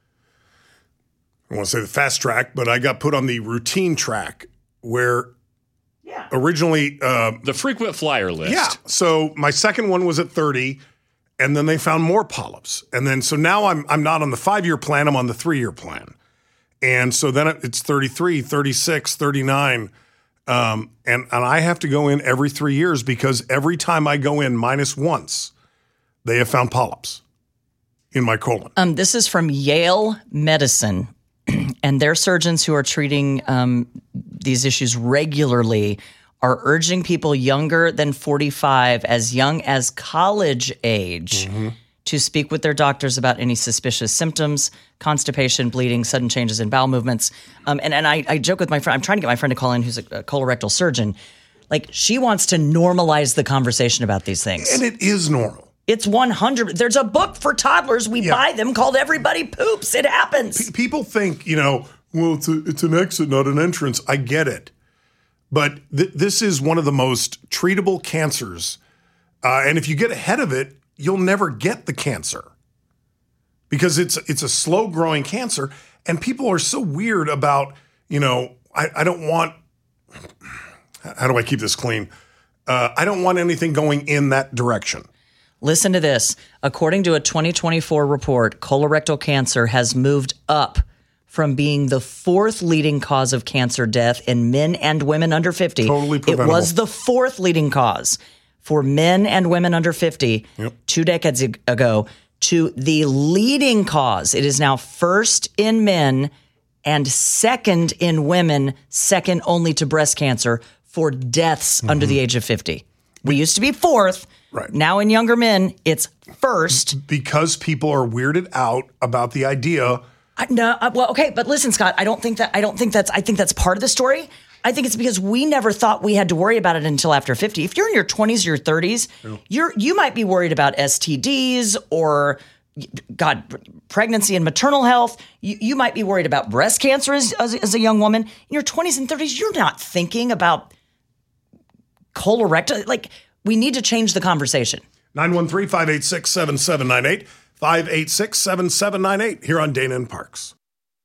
Speaker 5: I want to say the fast track, but I got put on the routine track where
Speaker 4: Yeah.
Speaker 5: originally, uh,
Speaker 6: the frequent flyer list.
Speaker 5: yeah. So my second one was at thirty, and then they found more polyps. And then, so now I'm I'm not on the five-year plan, I'm on the three-year plan. And so then it's thirty-three, thirty-six, thirty-nine. Um, and, and I have to go in every three years because every time I go in minus once, they have found polyps in my colon.
Speaker 4: Um, this is from Yale Medicine, and their surgeons who are treating um, these issues regularly are urging people younger than forty-five, as young as college age,
Speaker 5: Mm-hmm.
Speaker 4: to speak with their doctors about any suspicious symptoms, constipation, bleeding, sudden changes in bowel movements. Um, and and I, I joke with my friend, I'm trying to get my friend to call in who's a, a colorectal surgeon. Like, she wants to normalize the conversation about these things.
Speaker 5: And it is normal.
Speaker 4: It's one hundred. There's a book for toddlers. We
Speaker 5: Yeah.
Speaker 4: buy them called Everybody Poops. It happens.
Speaker 5: P- people think, you know, well, it's, a, it's an exit, not an entrance. I get it. But th- this is one of the most treatable cancers. Uh, and if you get ahead of it, you'll never get the cancer because it's it's a slow growing cancer. And people are so weird about, you know, I, I don't want, how do I keep this clean? Uh, I don't want anything going in that direction.
Speaker 4: Listen to this. According to a twenty twenty-four report, colorectal cancer has moved up from being the fourth leading cause of cancer death in men and women under fifty.
Speaker 5: Totally preventable.
Speaker 4: It was the fourth leading cause for men and women under fifty
Speaker 5: yep.
Speaker 4: two decades ago to the leading cause. It is now first in men and second in women, second only to breast cancer for deaths mm-hmm. under the age of fifty. We used to be fourth.
Speaker 5: Right.
Speaker 4: Now in younger men, it's first.
Speaker 5: Because people are weirded out about the idea.
Speaker 4: I, no, uh, well, okay, but listen, Scott, I don't think that, I don't think that's, I think that's part of the story. I think it's because we never thought we had to worry about it until after fifty. If you're in your twenties or your thirties, yeah. you're, you might be worried about S T Ds or, God, pregnancy and maternal health. You, you might be worried about breast cancer as, as, as a young woman. In your twenties and thirties, you're not thinking about colorectal. Like, we need to change the conversation.
Speaker 5: nine one three, five eight six, seven seven nine eight. five eight six, seven seven nine eight here on Dana and Parks.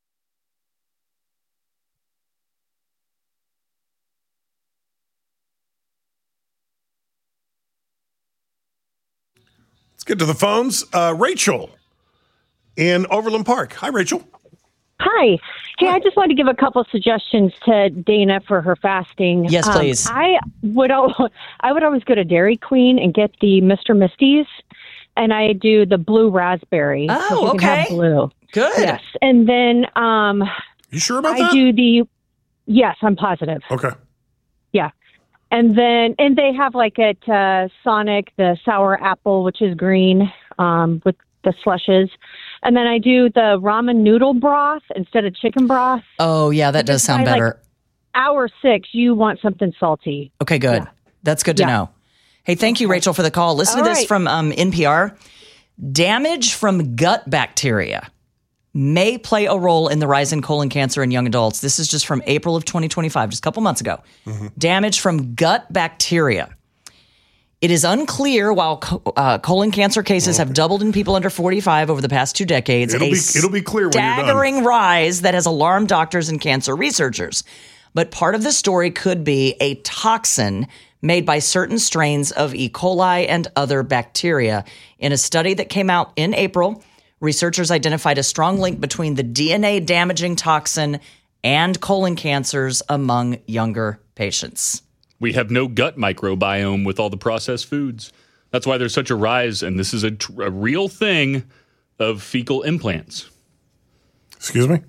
Speaker 5: Let's get to the phones. Uh, Rachel in Overland Park. Hi, Rachel.
Speaker 13: Hi. Hey, Hi. I just wanted to give a couple suggestions to Dana for her fasting.
Speaker 4: Yes, please.
Speaker 13: Um, I would al- I would always go to Dairy Queen and get the Mister Misty's. And I do the blue raspberry.
Speaker 4: Oh,
Speaker 13: so you
Speaker 4: okay.
Speaker 13: can have blue.
Speaker 4: Good.
Speaker 13: Yes. And then um,
Speaker 5: you sure about
Speaker 13: I
Speaker 5: that?
Speaker 13: I do the, yes, I'm positive.
Speaker 5: Okay.
Speaker 13: Yeah. And then, and they have like at uh, Sonic, the sour apple, which is green um, with the slushes. And then I do the ramen noodle broth instead of chicken broth.
Speaker 4: Oh, yeah, that does sound
Speaker 13: by,
Speaker 4: better.
Speaker 13: Like, hour six, you want something salty.
Speaker 4: Okay, good.
Speaker 13: Yeah.
Speaker 4: That's good to
Speaker 13: yeah.
Speaker 4: know. Hey, thank you, Rachel, for the call. Listen
Speaker 13: All
Speaker 4: to this
Speaker 13: right.
Speaker 4: from um, N P R. Damage from gut bacteria may play a role in the rise in colon cancer in young adults. This is just from April of twenty twenty-five, just a couple months ago. Mm-hmm. Damage from gut bacteria. It is unclear while co- uh, colon cancer cases have doubled in people under forty-five over the past two decades.
Speaker 5: It'll
Speaker 4: a
Speaker 5: be, it'll be clear when you're done.
Speaker 4: Staggering rise that has alarmed doctors and cancer researchers. But part of the story could be a toxin made by certain strains of E. coli and other bacteria. In a study that came out in April, researchers identified a strong link between the D N A-damaging toxin and colon cancers among younger patients.
Speaker 6: We have no gut microbiome with all the processed foods. That's why there's such a rise, and this is a, tr- a real thing, of fecal implants.
Speaker 5: Excuse me?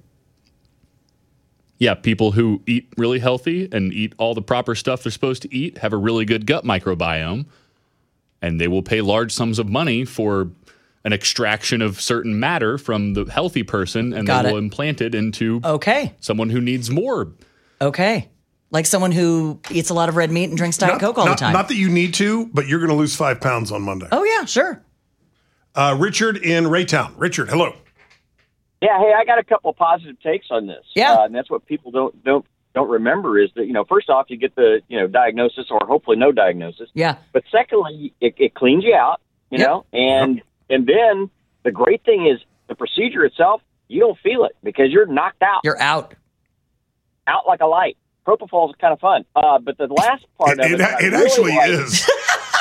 Speaker 6: Yeah, people who eat really healthy and eat all the proper stuff they're supposed to eat have a really good gut microbiome, and they will pay large sums of money for an extraction of certain matter from the healthy person, and
Speaker 4: Got
Speaker 6: they
Speaker 4: it.
Speaker 6: will implant it into
Speaker 4: Okay.
Speaker 6: someone who needs more.
Speaker 4: Okay. Like someone who eats a lot of red meat and drinks Diet
Speaker 5: Not,
Speaker 4: Coke all
Speaker 5: not,
Speaker 4: the time.
Speaker 5: not that you need to, but you're going to lose five pounds on Monday.
Speaker 4: Oh, yeah, sure.
Speaker 5: Uh, Richard in Raytown. Richard, hello.
Speaker 14: Yeah, hey, I got a couple of positive takes on this.
Speaker 4: Yeah.
Speaker 14: Uh, and that's what people don't don't don't remember is that, you know, first off, you get the, you know, diagnosis or hopefully no diagnosis.
Speaker 4: Yeah.
Speaker 14: But secondly, it, it cleans you out, you
Speaker 4: Yep.
Speaker 14: know, and
Speaker 5: Yep.
Speaker 14: and then the great thing is the procedure itself, you don't feel it because you're knocked out.
Speaker 4: You're out.
Speaker 14: Out like a light. Propofol is kind of fun. Uh, but the last part
Speaker 5: It,
Speaker 14: of it,
Speaker 5: it,
Speaker 14: that I
Speaker 5: it
Speaker 14: really
Speaker 5: actually
Speaker 14: like-
Speaker 5: is.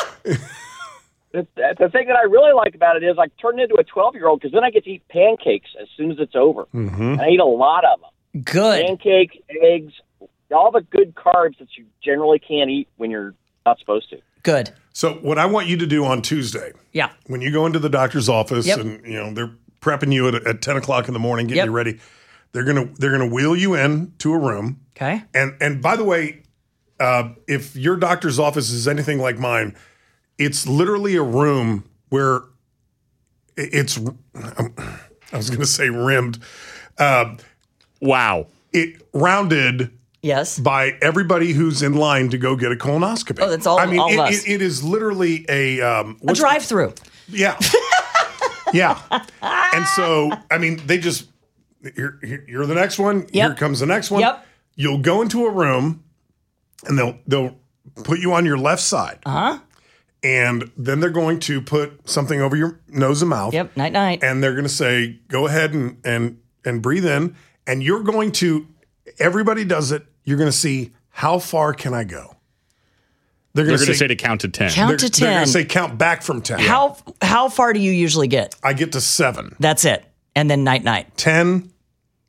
Speaker 14: The, the thing that I really like about it is I turn into a twelve-year-old because then I get to eat pancakes as soon as it's over.
Speaker 5: Mm-hmm.
Speaker 14: And I eat a lot of them.
Speaker 4: Good.
Speaker 14: Pancakes, eggs, all the good carbs that you generally can't eat when you're not supposed to.
Speaker 4: Good.
Speaker 5: So what I want you to do on Tuesday,
Speaker 4: Yeah.
Speaker 5: when you go into the doctor's office
Speaker 4: Yep.
Speaker 5: and, you know, they're prepping you at, at ten o'clock in the morning, getting
Speaker 4: Yep.
Speaker 5: you ready, they're going to they're going to wheel you in to a room.
Speaker 4: Okay.
Speaker 5: And and by the way, uh, if your doctor's office is anything like mine, it's literally a room where it's, I was going to say rimmed. Uh,
Speaker 6: wow.
Speaker 5: It rounded
Speaker 4: Yes.
Speaker 5: by everybody who's in line to go get a colonoscopy.
Speaker 4: Oh, that's all-
Speaker 5: I mean,
Speaker 4: all of
Speaker 5: it,
Speaker 4: us.
Speaker 5: It, it is literally a... Um,
Speaker 4: A
Speaker 5: what's-
Speaker 4: drive-through.
Speaker 5: Yeah. Yeah. And so, I mean, they just, here, here, you're the next one.
Speaker 4: Yep.
Speaker 5: Here comes the next one.
Speaker 4: Yep.
Speaker 5: You'll go into a room and they'll they'll put you on your left side.
Speaker 4: Uh-huh.
Speaker 5: And then they're going to put something over your nose and mouth.
Speaker 4: Yep. Night, night.
Speaker 5: And they're going to say, go ahead and, and, and breathe in. And you're going to, everybody does it. You're going to see, how far can I go?
Speaker 6: They're
Speaker 5: going
Speaker 6: going to
Speaker 5: say,
Speaker 6: say to count to ten.
Speaker 4: Count
Speaker 5: they're,
Speaker 4: to
Speaker 5: They're going
Speaker 4: ten.
Speaker 5: to say count back from ten.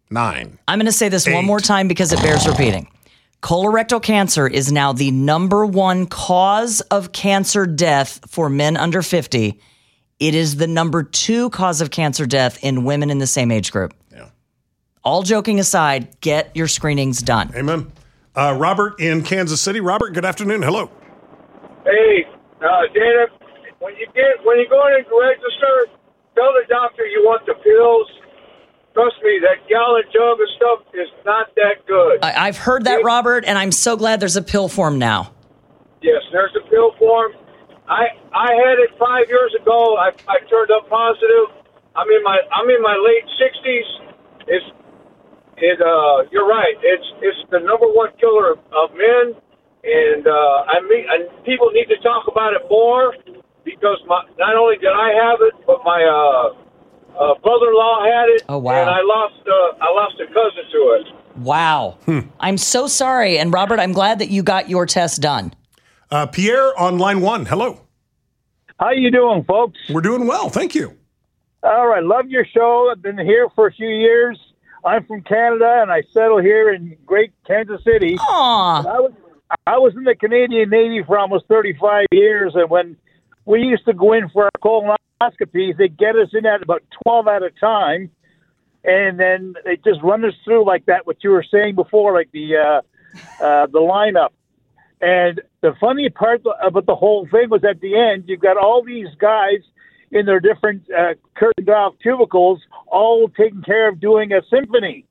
Speaker 5: nine.
Speaker 4: I'm going to say this
Speaker 5: eight.
Speaker 4: one more time because it bears repeating. Colorectal cancer is now the number one cause of cancer death for men under fifty. It is the number two cause of cancer death in women in the same age group.
Speaker 5: Yeah.
Speaker 4: All joking aside, get your screenings done.
Speaker 5: Amen. Uh, Robert in Kansas City. Robert, good afternoon. Hello.
Speaker 15: Hey, uh, Dana, when you get when you go in to register, tell the doctor you want the pills. Trust me, that gallon jug of stuff is not that good.
Speaker 4: I, I've heard that, Robert, and I'm so glad there's a pill form now.
Speaker 15: Yes, there's a pill form. I I had it five years ago. I, I turned up positive. I'm in my I'm in my late sixties. It's it. Uh, you're right. It's it's the number one killer of, of men, and uh, I mean, and people need to talk about it more because my, not only did I have it, but my uh, uh, brother-in-law had it.
Speaker 4: Oh wow!
Speaker 15: And I lost uh, I lost a cousin to it.
Speaker 4: Wow. Hmm. I'm so sorry, and Robert, I'm glad that you got your test done.
Speaker 5: Uh, Pierre on line one. Hello.
Speaker 16: How you doing, folks?
Speaker 5: We're doing well. Thank you.
Speaker 16: All right. Love your show. I've been here for a few years. I'm from Canada, and I settled here in great Kansas City.
Speaker 4: Aww.
Speaker 16: I was, I was in the Canadian Navy for almost thirty-five years, and when we used to go in for our colonoscopies, they'd get us in at about twelve at a time, and then they just run us through like that, what you were saying before, like the uh, uh, the lineup. And the funny part about the whole thing was at the end, you've got all these guys in their different uh, curtained off cubicles, all taking care of doing a symphony.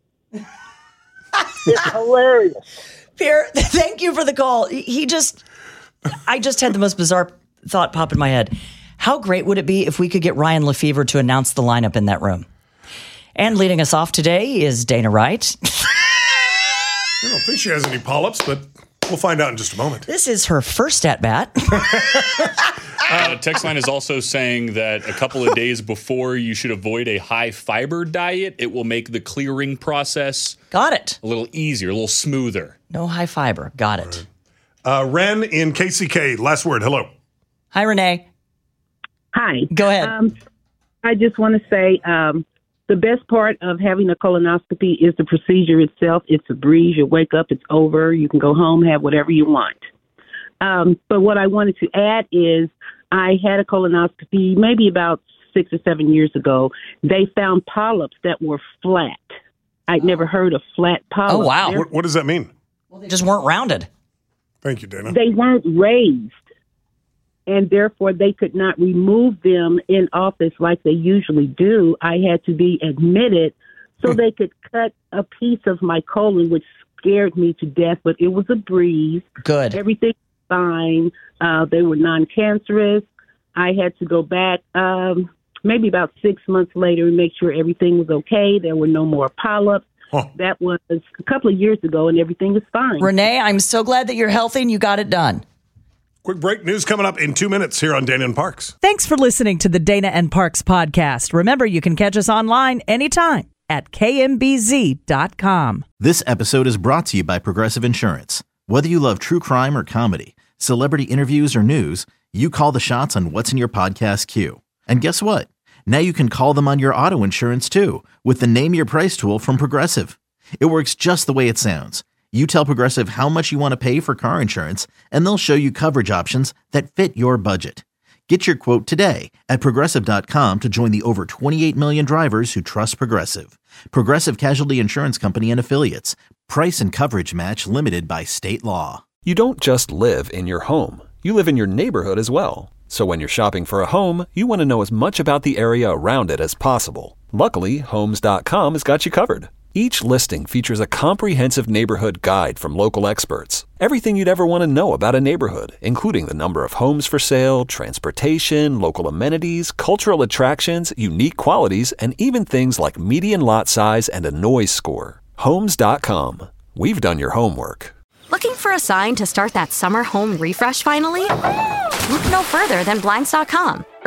Speaker 16: It's hilarious.
Speaker 4: Pierre, thank you for the call. He just, I just had the most bizarre thought pop in my head. How great would it be if we could get Ryan Lefevre to announce the lineup in that room? And leading us off today is Dana Wright.
Speaker 5: I don't think she has any polyps, but we'll find out in just a moment.
Speaker 4: This is her first at-bat.
Speaker 6: uh, text line is also saying that a couple of days before you should avoid a high-fiber diet. It will make the clearing process
Speaker 4: Got it.
Speaker 6: a little easier, a little smoother.
Speaker 4: No high fiber. Got it.
Speaker 5: Right. Uh, Ren in K C K. Last word. Hello.
Speaker 4: Hi, Renee.
Speaker 17: Hi.
Speaker 4: Go ahead.
Speaker 17: Um, I just want to say um, the best part of having a colonoscopy is the procedure itself. It's a breeze. You wake up, it's over. You can go home, have whatever you want. Um, but what I wanted to add is I had a colonoscopy maybe about six or seven years ago. They found polyps that were flat. I'd never heard of flat polyps.
Speaker 4: Oh, wow.
Speaker 5: What, what does that mean?
Speaker 4: Well, they just weren't rounded.
Speaker 5: Thank you, Dana.
Speaker 17: They weren't raised, and therefore they could not remove them in office like they usually do. I had to be admitted so they could cut a piece of my colon, which scared me to death, but it was a breeze.
Speaker 4: Good.
Speaker 17: Everything was fine. Uh, they were non-cancerous. I had to go back um, maybe about six months later and make sure everything was okay. There were no more polyps. Huh. That was a couple of years ago, and everything was fine.
Speaker 4: Renee, I'm so glad that you're healthy and you got it done.
Speaker 5: Quick break. News coming up in two minutes here on Dana and Parks.
Speaker 18: Thanks for listening to the Dana and Parks podcast. Remember, you can catch us online anytime at K M B Z dot com.
Speaker 1: This episode is brought to you by Progressive Insurance. Whether you love true crime or comedy, celebrity interviews or news, you call the shots on what's in your podcast queue. And guess what? Now you can call them on your auto insurance too with the Name Your Price tool from Progressive. It works just the way it sounds. You tell Progressive how much you want to pay for car insurance, and they'll show you coverage options that fit your budget. Get your quote today at Progressive dot com to join the over twenty-eight million drivers who trust Progressive. Progressive Casualty Insurance Company and Affiliates. Price and coverage match limited by state law.
Speaker 2: You don't just live in your home. You live in your neighborhood as well. So when you're shopping for a home, you want to know as much about the area around it as possible. Luckily, Homes dot com has got you covered. Each listing features a comprehensive neighborhood guide from local experts. Everything you'd ever want to know about a neighborhood, including the number of homes for sale, transportation, local amenities, cultural attractions, unique qualities, and even things like median lot size and a noise score. Homes dot com. We've done your homework.
Speaker 7: Looking for a sign to start that summer home refresh finally? Look no further than Blinds dot com.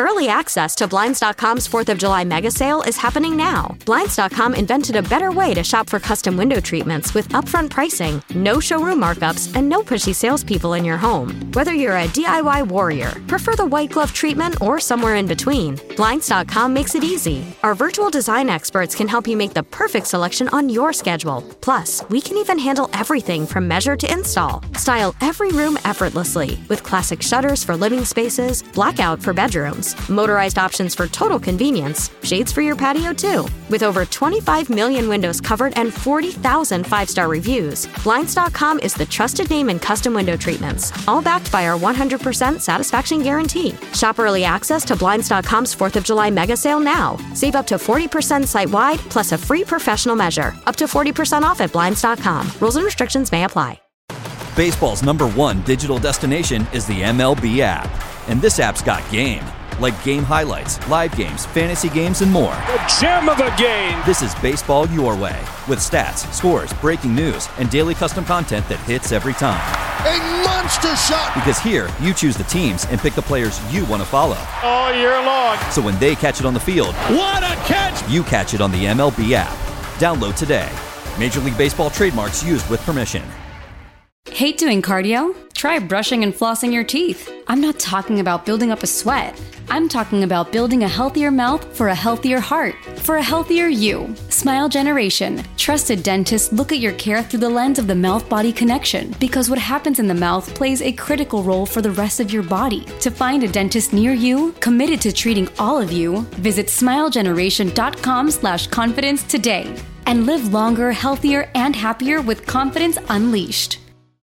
Speaker 7: Early access to Blinds dot com's fourth of July mega sale is happening now. Blinds dot com invented a better way to shop for custom window treatments with upfront pricing, no showroom markups, and no pushy salespeople in your home. Whether you're a D I Y warrior, prefer the white glove treatment, or somewhere in between, Blinds dot com makes it easy. Our virtual design experts can help you make the perfect selection on your schedule. Plus, we can even handle everything from measure to install. Style every room effortlessly with classic shutters for living spaces, blackout for bedrooms, motorized options for total convenience, shades for your patio too. With over twenty-five million windows covered and forty thousand five-star reviews, Blinds dot com is the trusted name in custom window treatments, all backed by our one hundred percent satisfaction guarantee. Shop early access to Blinds dot com's fourth of July mega sale now. Save up to forty percent site-wide plus a free professional measure. Up to forty percent off at Blinds dot com. Rules and restrictions may apply.
Speaker 8: Baseball's number one digital destination is the M L B app. And this app's got game. Like game highlights, live games, fantasy games, and more.
Speaker 9: The gem of the game!
Speaker 8: This is baseball your way. With stats, scores, breaking news, and daily custom content that hits every time.
Speaker 10: A monster shot!
Speaker 8: Because here, you choose the teams and pick the players you want to follow.
Speaker 9: All year long.
Speaker 8: So when they catch it on the field,
Speaker 9: what a catch!
Speaker 8: You catch it on the M L B app. Download today. Major League Baseball trademarks used with permission.
Speaker 19: Hate doing cardio? Try brushing and flossing your teeth. I'm not talking about building up a sweat. I'm talking about building a healthier mouth for a healthier heart, for a healthier you. Smile Generation. Trusted dentists look at your care through the lens of the mouth-body connection, because what happens in the mouth plays a critical role for the rest of your body. To find a dentist near you, committed to treating all of you, visit smilegeneration.com slash confidence today. And live longer, healthier, and happier with confidence unleashed.